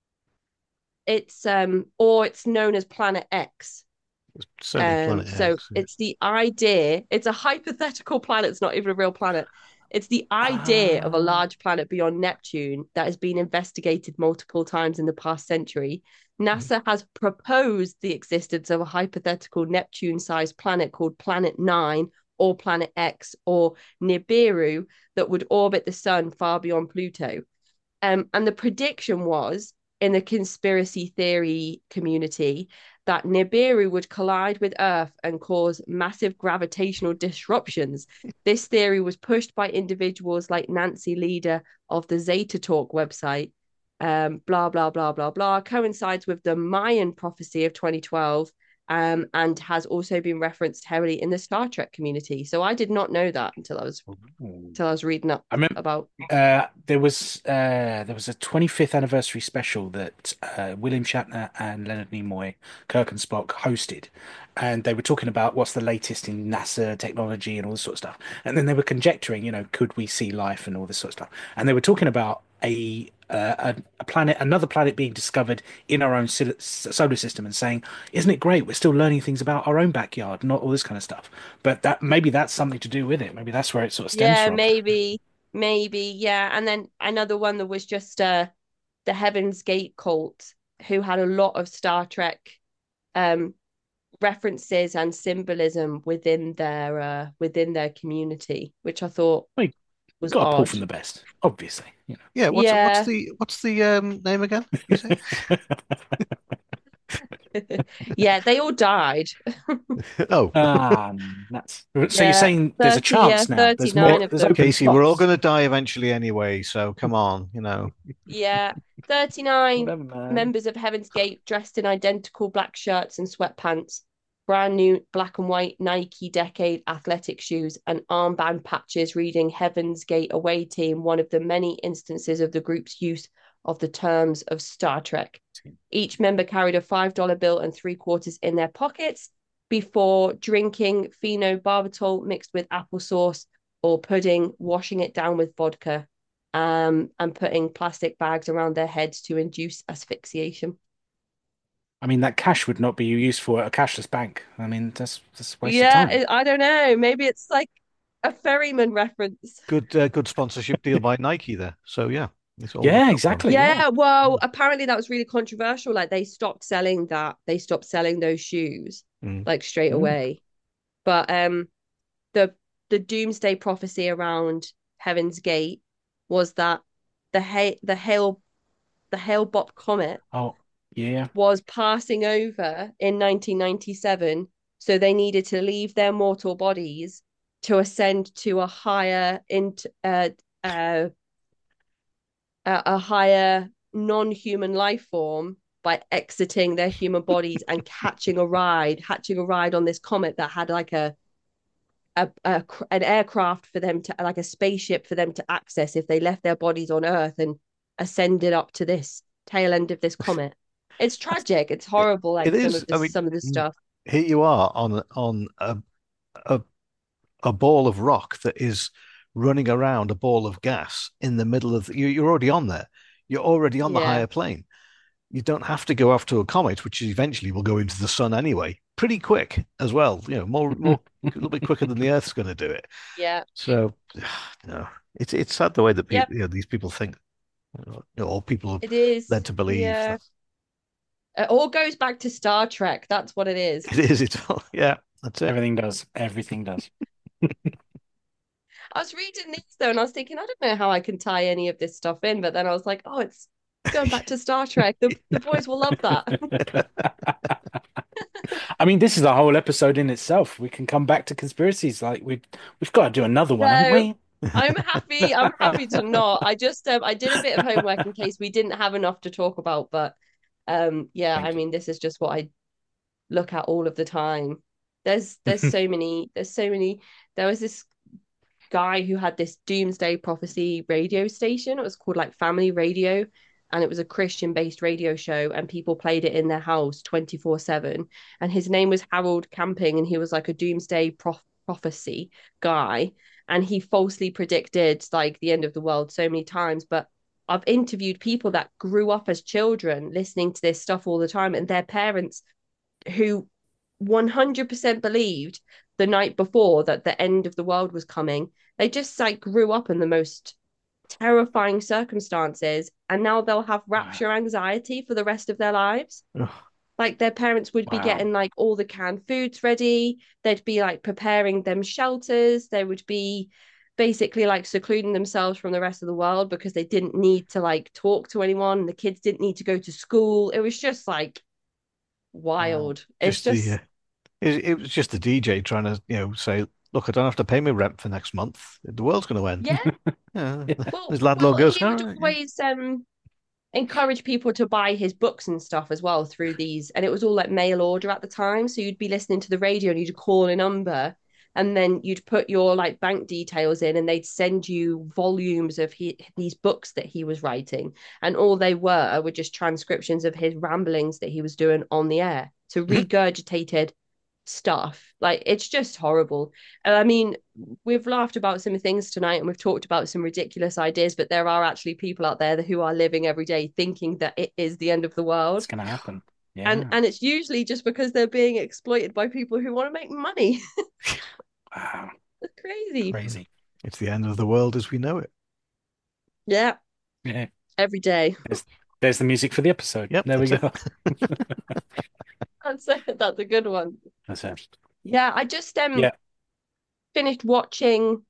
it's um, or it's known as Planet X. Certainly Um, Planet so X, yeah. it's the idea. It's a hypothetical planet. It's not even a real planet. It's the idea of a Ah. large planet beyond Neptune that has been investigated multiple times in the past century. NASA has proposed the existence of a hypothetical Neptune-sized planet called Planet Nine or Planet X or Nibiru that would orbit the sun far beyond Pluto. Um, and the prediction was in the conspiracy theory community that Nibiru would collide with Earth and cause massive gravitational disruptions. This theory was pushed by individuals like Nancy Leader of the Zeta Talk website. Um, blah, blah, blah, blah, blah, coincides with the Mayan prophecy of twenty twelve um, and has also been referenced heavily in the Star Trek community. So I did not know that until I was until I was reading up I remember about. uh, there was uh, there was a twenty-fifth anniversary special that uh, William Shatner and Leonard Nimoy, Kirk and Spock hosted, and they were talking about what's the latest in NASA technology and all this sort of stuff. And then they were conjecturing, you know, could we see life and all this sort of stuff. And they were talking about a uh, a, a planet, another planet being discovered in our own sil- solar system, and saying, "Isn't it great? We're still learning things about our own backyard, not all this kind of stuff." But that maybe that's something to do with it. Maybe that's where it sort of stems Yeah, from. maybe, maybe, yeah. And then another one that was just uh the Heaven's Gate cult, who had a lot of Star Trek um references and symbolism within their uh within their community, which I thought We've was got to pull odd. from the best, obviously. You Yeah, what's what's Yeah. the what's the um name again? You say? know. Yeah, they all died. Oh, Ah, that's so you're Yeah, saying there's a thirty, yeah, chance now. There's thirty-nine more. of There's them. open Casey, we're all slots. going to die eventually anyway, so come on, you know. Yeah, thirty-nine Whatever, man. members of Heaven's Gate dressed in identical black shirts and sweatpants, brand new black and white Nike Decade athletic shoes, and armband patches reading Heaven's Gate Away Team, one of the many instances of the group's use of the terms of Star Trek. Each member carried a five dollar bill and three quarters in their pockets before drinking phenobarbital mixed with applesauce or pudding, washing it down with vodka, um, and putting plastic bags around their heads to induce asphyxiation. I mean, that cash would not be useful at a cashless bank. I mean, that's that's a waste Yeah, of time. it, I don't know. Maybe it's like a ferryman reference. Good uh, good sponsorship deal by Nike there. So yeah, it's all Yeah, worked out for 'em. exactly. Yeah, Yeah. well, apparently that was really controversial. Like they stopped selling that. They stopped selling those shoes Mm. like straight Mm. away. But um, the the doomsday prophecy around Heaven's Gate was that the ha- the Hale the Hale-Bopp comet Oh, yeah. was passing over in nineteen ninety-seven, so they needed to leave their mortal bodies to ascend to a higher int uh, uh, a, a higher non-human life form by exiting their human bodies and catching a ride, hatching a ride on this comet that had like a, a, a an aircraft for them to, like a spaceship for them to access if they left their bodies on Earth and ascended up to this tail end of this comet. It's tragic. It's horrible. Like It some is. of the I mean, some of the stuff. here you are on on a, a a ball of rock that is running around a ball of gas in the middle of the, you, you're already on there. You're already on the Yeah. higher plane. You don't have to go off to a comet, which eventually will go into the sun anyway, pretty quick as well. You know, more more a little bit quicker than the Earth's going to do it. Yeah. So, no, it's it's sad the way that people, Yep. you know, these people think, you know, or people are It is. led to believe. Yeah. That It all goes back to Star Trek. That's what it is. it is. It's all, yeah, that's it. Everything does. Everything does. I was reading these though, and I was thinking, I don't know how I can tie any of this stuff in, but then I was like, oh, it's going back to Star Trek. The the boys will love that. I mean, this is a whole episode in itself. We can come back to conspiracies. Like we we've got to do another one, haven't No. we? I'm happy. I'm happy to not. I just um, I did a bit of homework in case we didn't have enough to talk about, but um, yeah, Thank I you. mean, this is just what I look at all of the time. There's there's so many. There's so many. There was this guy who had this doomsday prophecy radio station. It was called like Family Radio, and it was a Christian based radio show, and people played it in their house twenty-four seven. And his name was Harold Camping, and he was like a doomsday prof- prophecy guy, and he falsely predicted like the end of the world so many times. But I've interviewed people that grew up as children listening to this stuff all the time, and their parents who one hundred percent believed the night before that the end of the world was coming. They just like grew up in the most terrifying circumstances, and now they'll have rapture anxiety for the rest of their lives. Ugh. Like their parents would be Wow. getting like all the canned foods ready. They'd be like preparing them shelters. They would be basically like secluding themselves from the rest of the world because they didn't need to like talk to anyone. The kids didn't need to go to school. It was just like wild. It's Just the, just uh, it, it was just the D J trying to, you know, say, look, I don't have to pay my rent for next month. The world's going to end. yeah. Yeah. Well, His landlord well, goes, he all would right, yeah." always um encourage people to buy his books and stuff as well through these, and it was all like mail order at the time. So you'd be listening to the radio and you'd call a number, and then you'd put your like bank details in, and they'd send you volumes of he, these books that he was writing, and all they were were just transcriptions of his ramblings that he was doing on the air. So regurgitated stuff. Like it's just horrible. I mean, we've laughed about some things tonight and we've talked about some ridiculous ideas, but there are actually people out there who are living every day thinking that it is the end of the world. It's going to happen. Yeah. And and it's usually just because they're being exploited by people who want to make money. Wow. It's crazy. Crazy. It's the end of the world as we know it. Yeah, Yeah. every day. There's, there's the music for the episode. Yep, There we that's go. That's it. That's a good one. That's it. Yeah, I just um Yeah. finished watching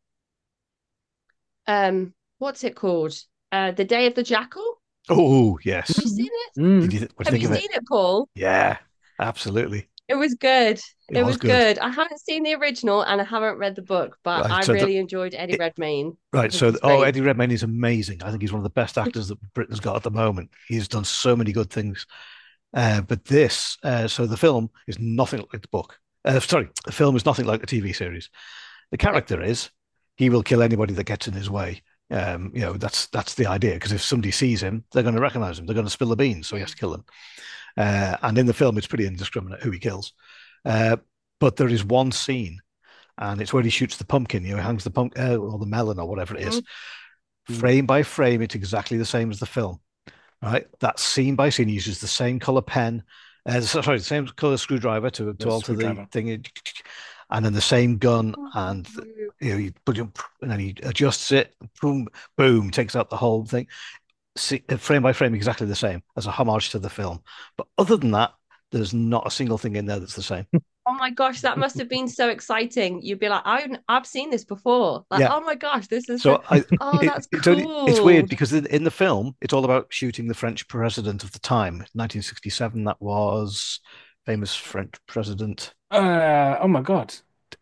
um what's it called? Uh The Day of the Jackal. Oh, yes. Have you seen it? Mm. Did you, what do Have you you think of seen it? it, Paul? Yeah, absolutely. It was good. It It was was good. good. I haven't seen the original and I haven't read the book, but Right, I so the- really enjoyed Eddie it- Redmayne. Right. I So, think he's oh, great. Eddie Redmayne is amazing. I think he's one of the best actors that Britain's got at the moment. He's done so many good things. Uh, but this, uh, so the film is nothing like the book. Uh, sorry, the film is nothing like the T V series. The character is he will kill anybody that gets in his way. Um, you know, that's that's the idea. Because if somebody sees him, they're going to recognize him. They're going to spill the beans, so he has to kill them. Uh, and in the film, it's pretty indiscriminate who he kills. Uh, but there is one scene, and it's where he shoots the pumpkin. You know, he hangs the pump uh, or the melon or whatever it is. Mhm. Frame by frame, it's exactly the same as the film. Right, that scene by scene uses the same color pen, uh, sorry, the same color screwdriver to, to The alter the screwdriver. thing, and then the same gun, and you know, you put him, and then he adjusts it, boom, boom, takes out the whole thing, see, frame by frame, exactly the same as a homage to the film. But other than that, there's not a single thing in there that's the same. Oh my gosh, that must have been so exciting. You'd be like, I've I've seen this before. Like, Yeah. oh my gosh, this is So I, oh, it- that's it's, cool. only, it's weird because in, in the film, it's all about shooting the French president of the time, nineteen sixty-seven. That was famous French president Uh, oh my God.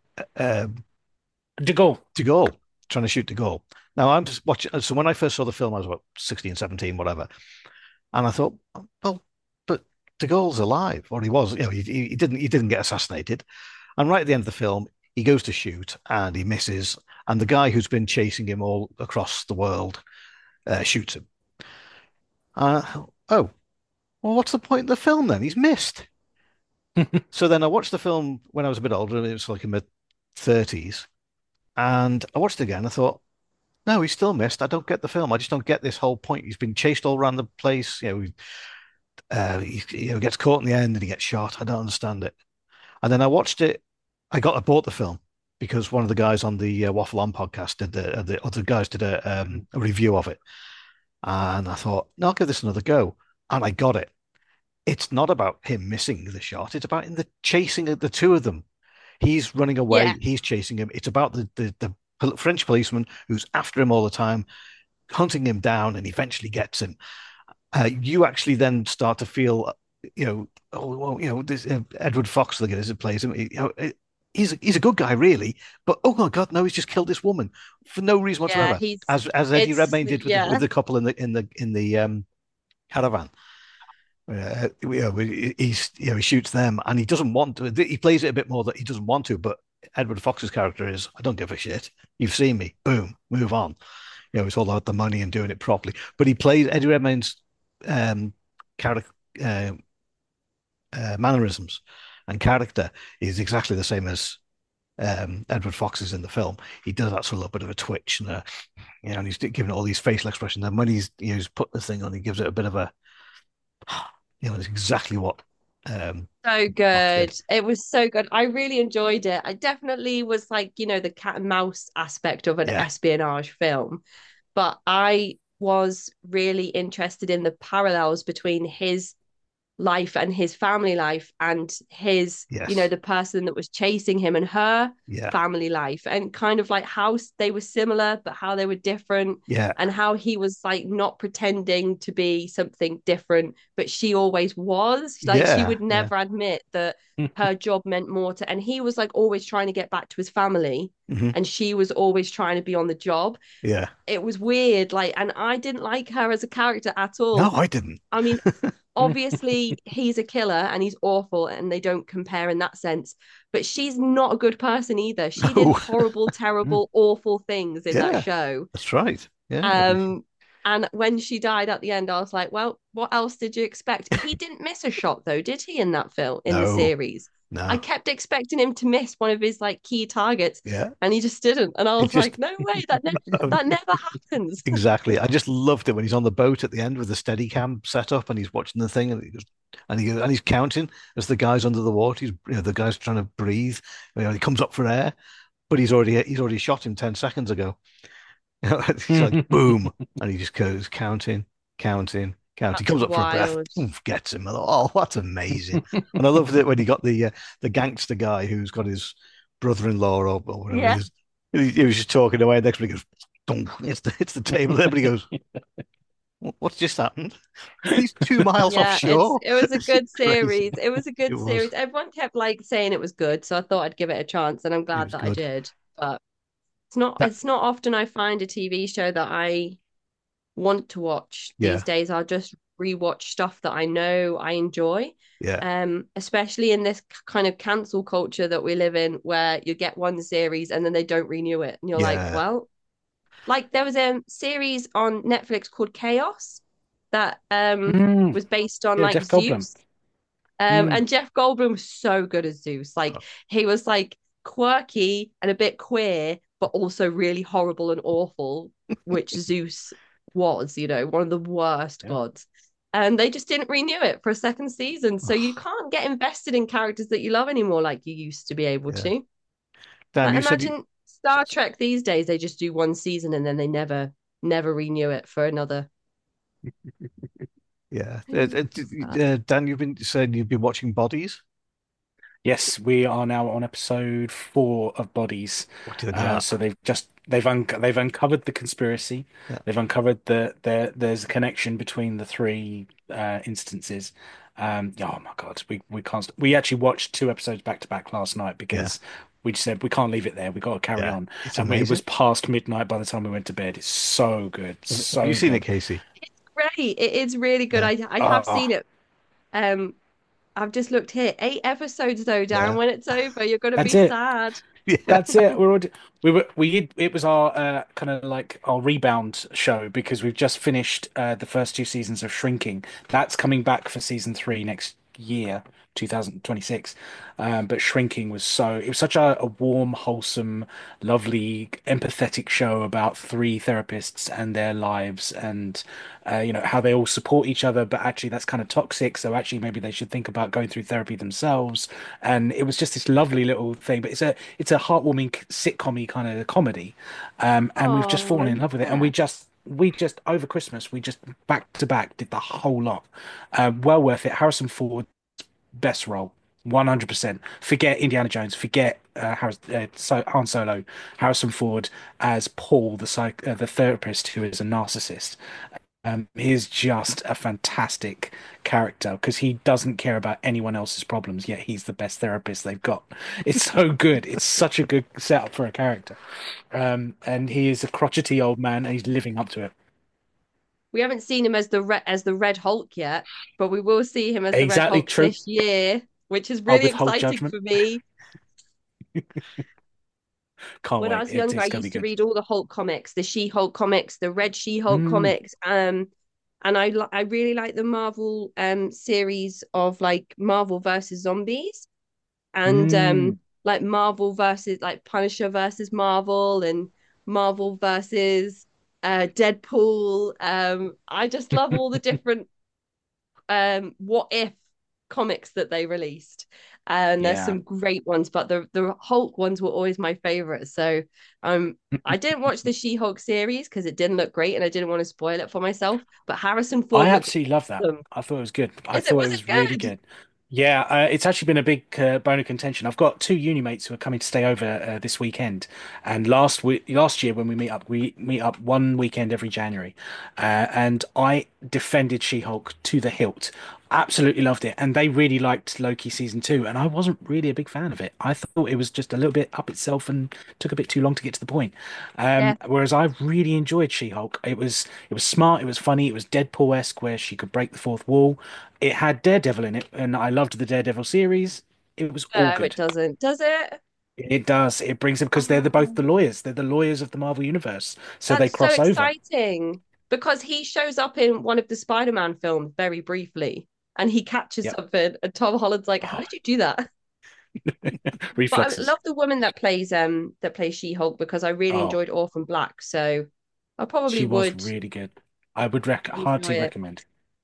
um, De Gaulle. De Gaulle, trying to shoot De Gaulle. Now I'm just watching. So when I first saw the film, I was about sixteen, seventeen, whatever, and I thought, well, but De Gaulle's alive, or he was. You know, he, he didn't he didn't get assassinated. And right at the end of the film, he goes to shoot and he misses, and the guy who's been chasing him all across the world uh, shoots him. Uh, oh, well, what's the point of the film then? He's missed. So then I watched the film when I was a bit older, and it was like in my thirties, and I watched it again. I thought, no, he's still missed. I don't get the film. I just don't get this whole point. He's been chased all around the place. You know, he, uh, he, you know, gets caught in the end and he gets shot. I don't understand it. And then I watched it. I got I bought the film because one of the guys on the uh, Waffle On podcast did the uh, the other guys did a, um, a review of it, and I thought, no, I'll give this another go, and I got it. It's not about him missing the shot. It's about in the chasing of the two of them. He's running away. Yeah. He's chasing him. It's about the, the the pol- French policeman who's after him all the time, hunting him down, and eventually gets him. Uh, you actually then start to feel, you know, oh, well, you know, this uh, Edward Fox, the guy that plays him. You know, uh, he's a, he's a good guy, really, but oh my God, no, he's just killed this woman for no reason Yeah, whatsoever, he's as as Eddie it's Redmayne did with, yeah. the, with the couple in the in the in the um, caravan. Uh, you know, he- he's you know he shoots them and he doesn't want to. He plays it a bit more that he doesn't want to, but Edward Fox's character is, I don't give a shit. You've seen me. Boom, move on. You know, it's all about the money and doing it properly. But he plays Eddie Redmayne's um, character uh, uh, mannerisms and character is exactly the same as um, Edward Fox's in the film. He does that sort of little bit of a twitch and a, you know, and he's giving it all these facial expressions. And when he's you know, he's put the thing on, he gives it a bit of a, you know, it's exactly what Um, So Fox good. did. It was so good. I really enjoyed it. I definitely was like, you know, the cat and mouse aspect of an Yeah, espionage film, but I was really interested in the parallels between his life and his family life and his, you know, yes, the person that was chasing him and her yeah, family life, and kind of like how they were similar but how they were different, yeah, and how he was like not pretending to be something different but she always was, like she yeah, would yeah. never admit that her job meant more to, and he was like always trying to get back to his family Hmm. and she was always trying to be on the job. Yeah. It was weird, like, and I didn't like her as a character at No, all. I didn't. I mean, obviously he's a killer and he's awful and they don't compare in that sense, but she's not a good person either. She did No. horrible, Mm. terrible, awful things in that Yeah, show. that's right. Yeah. um and when she died at the end, I was like, well, what else did you expect? He didn't miss a shot though, did he, in that film, in the No, series? I no. kept expecting him to miss one of his like key targets, Yeah. and he just didn't, and I It was just like, no way, that ne- that never happens. exactly. I just loved it when he's on the boat at the end with the steady cam set up and he's watching the thing and he goes and he and he's counting as the guy's under the water. He's you know the guy's trying to breathe. You know, he comes up for air, but he's already he's already shot him ten seconds ago. You know, he's like boom, and he just goes counting, counting, counting. He That's comes up for a breath, wild. oof, gets him. I thought, oh, that's amazing. And I loved it when he got the uh, the gangster guy who's got his brother-in-law or, or whatever it Yeah. is. He, he was just talking away. Next week, he goes, "Dunk," it's the it's the table. Everybody goes, "What- what's just happened? He's two miles Yeah, it's offshore. it was a This is good crazy. series. It was a It good was. series. Everyone kept like saying it was good, so I thought I'd give it a chance, and I'm It glad was that I good. did. But it's not That, it's not often I find a T V show that I want to watch these yeah, days. I'll just rewatch stuff that I know I enjoy. yeah, Um, especially in this kind of cancel culture that we live in, where you get one series and then they don't renew it, and you're like, yeah. well, like there was a series on Netflix called Chaos that um Mm, was based on yeah, like Jeff Goldblum. Zeus. Um, Mm. and Jeff Goldblum was so good as Zeus. Like he was like quirky and a bit queer, but also really horrible and awful, which Zeus was, you know, one of the worst Yeah. gods. And they just didn't renew it for a second season. So you Oh, can't get invested in characters that you love anymore like you used to be able yeah. to. Dan, Like you said you. imagine Star Trek these days, they just do one season and then they never, never renew it for another. Yeah. Uh, uh, It's sad. uh, Dan, you've been saying you've been watching Bodies. Yes, we are now on episode four of Bodies. What did Uh, yeah. so they've just they've un they've uncovered the conspiracy. Yeah. They've uncovered the there there's a connection between the three uh, instances. Um, oh my God, we we can't. st- We actually watched two episodes back to back last night Yeah. because we just said we can't leave it there. We got to carry Yeah. on, It's and we, it was amazing. past midnight by the time we went to bed. It's so good, Have have you so seen it, good. Casey? Great. It is really good. Yeah. I I have Oh, seen it. Um, I've just looked here. Eight episodes though, Dan. Yeah. When it's over, you're gonna be that's it. sad. Yeah. That's it. We're already, we were we it was our uh, kind of like our rebound show because we've just finished uh, the first two seasons of Shrinking. That's coming back for season three next year, two thousand twenty-six. Um, but Shrinking was so it was such a, a warm, wholesome, lovely, empathetic show about three therapists and their lives and uh, you know how they all support each other, but actually that's kind of toxic. So actually maybe they should think about going through therapy themselves. And it was just this lovely little thing. But it's a it's a heartwarming sitcom-y kind of comedy, um, and we've just fallen Oh, in love with it. And we yeah. just we just over Christmas we just back to back did the whole lot. Uh, well worth it. Harrison Ford best role. one hundred percent. Forget Indiana Jones. Forget uh, Harris, uh, so Han Solo. Harrison Ford as Paul, the psych, uh, the therapist who is a narcissist. Um, he is just a fantastic character because he doesn't care about anyone else's problems, yet he's the best therapist they've got. It's so good. It's such a good setup for a character. Um, and he is a crotchety old man and he's living up to it. We haven't seen him as the Red as the Red Hulk yet, but we will see him as the Red Exactly Hulk true. this year, which is I'll really withhold exciting judgment. for me. Can't When I wait. was It, younger, I it's gonna be used to good. read all the Hulk comics, the She-Hulk comics, the Red She-Hulk Mm, comics, um, and I li- I really like the Marvel um series of like Marvel versus zombies, and mm. um like Marvel versus like Punisher versus Marvel, and Marvel versus uh Deadpool. Um, I just love all the different um what if comics that they released. And there's Yeah. some great ones, but the the Hulk ones were always my favorite. So um, I didn't watch the She-Hulk series because it didn't look great, and I didn't want to spoil it for myself. But Harrison Ford, I looked absolutely love that. awesome. I thought it was good. I Is it? thought Was it it was really good? good. Yeah, uh, it's actually been a big uh, bone of contention. I've got two uni mates who are coming to stay over uh, this weekend, and last week, last year when we meet up, we meet up one weekend every January, uh, and I defended She-Hulk to the hilt. Absolutely loved it, and they really liked Loki season two, and I wasn't really a big fan of it. I thought it was just a little bit up itself and took a bit too long to get to the point. Yeah. Um, whereas I really enjoyed She-Hulk. It was it was smart, it was funny, it was Deadpool-esque, where she could break the fourth wall. It had Daredevil in it, and I loved the Daredevil series. It was all No, good. it doesn't. Does it? It does. It brings them because they're the, both Oh, the lawyers. They're the lawyers of the Marvel Universe, so they that's so cross over. exciting because he shows up in one of the Spider-Man films very briefly, and he catches Yep. something, and Tom Holland's like, "How Oh, did you do that?" But I reflexes. love the woman that plays um that plays She-Hulk because I really Oh, enjoyed Orphan Black, so I probably she was would really good. I would rec enjoy heartily it. recommend.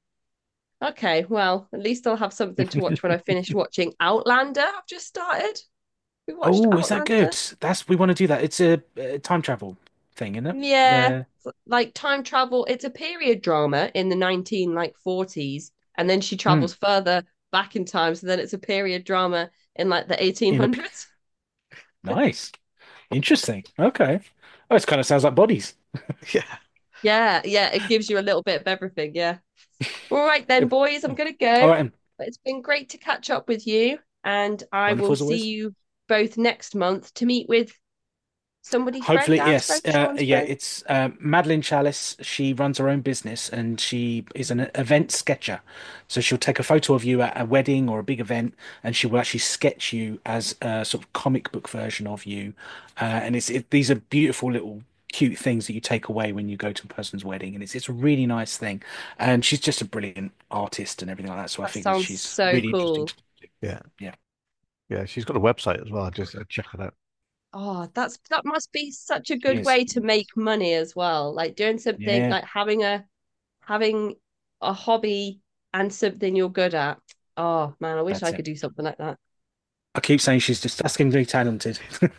Okay, well, at least I'll have something to watch when I finish watching Outlander. I've just started. We watched Oh, is that Outlander. good? That's we want to do that. It's a, a time travel thing, isn't it? Yeah, The like time travel. It's a period drama in the nineteen like forties, and then she mm, travels further back in time. So then it's a period drama in like the in a p- eighteen hundreds. nice, interesting. Okay. Oh, it kind of sounds like Bodies. Yeah. Yeah, yeah, it gives you a little bit of everything. Yeah. All right then, Yep. boys, I'm gonna All go. right, and It's been great to catch up with you, and I wonderful will as see always. you both next month to meet with somebody's friend, Hopefully, Dan's yes. friend, Uh, Sean's yeah, friend. it's uh, Madeline Chalice. She runs her own business and she is an event sketcher. So she'll take a photo of you at a wedding or a big event and she will actually sketch you as a sort of comic book version of you. Uh, and it's it, these are beautiful little cute things that you take away when you go to a person's wedding. And it's it's a really nice thing. And she's just a brilliant artist and everything like that. So I That figured sounds she's so really interesting. cool. To, Yeah. yeah. Yeah. She's got a website as well. Just uh, check it out. Oh, that's that must be such a She good is. way to make money as well. Like doing something Yeah. like having a having a hobby and something you're good at. Oh man, I wish That's I it. could do something like that. I keep saying she's disgustingly talented.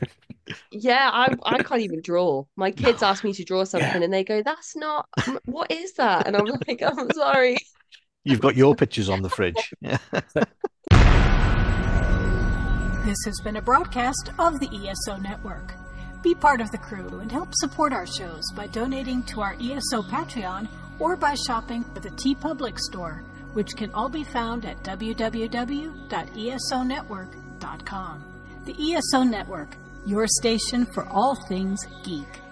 Yeah, I I can't even draw. My kids No. ask me to draw something Yeah. and they go, "That's not m- what is that?" And I'm like, "I'm sorry." You've got your pictures on the fridge. Yeah. This has been a broadcast of the E S O Network. Be part of the crew and help support our shows by donating to our E S O Patreon or by shopping at the TeePublic store, which can all be found at w w w dot e s o network dot com. The E S O Network, your station for all things geek.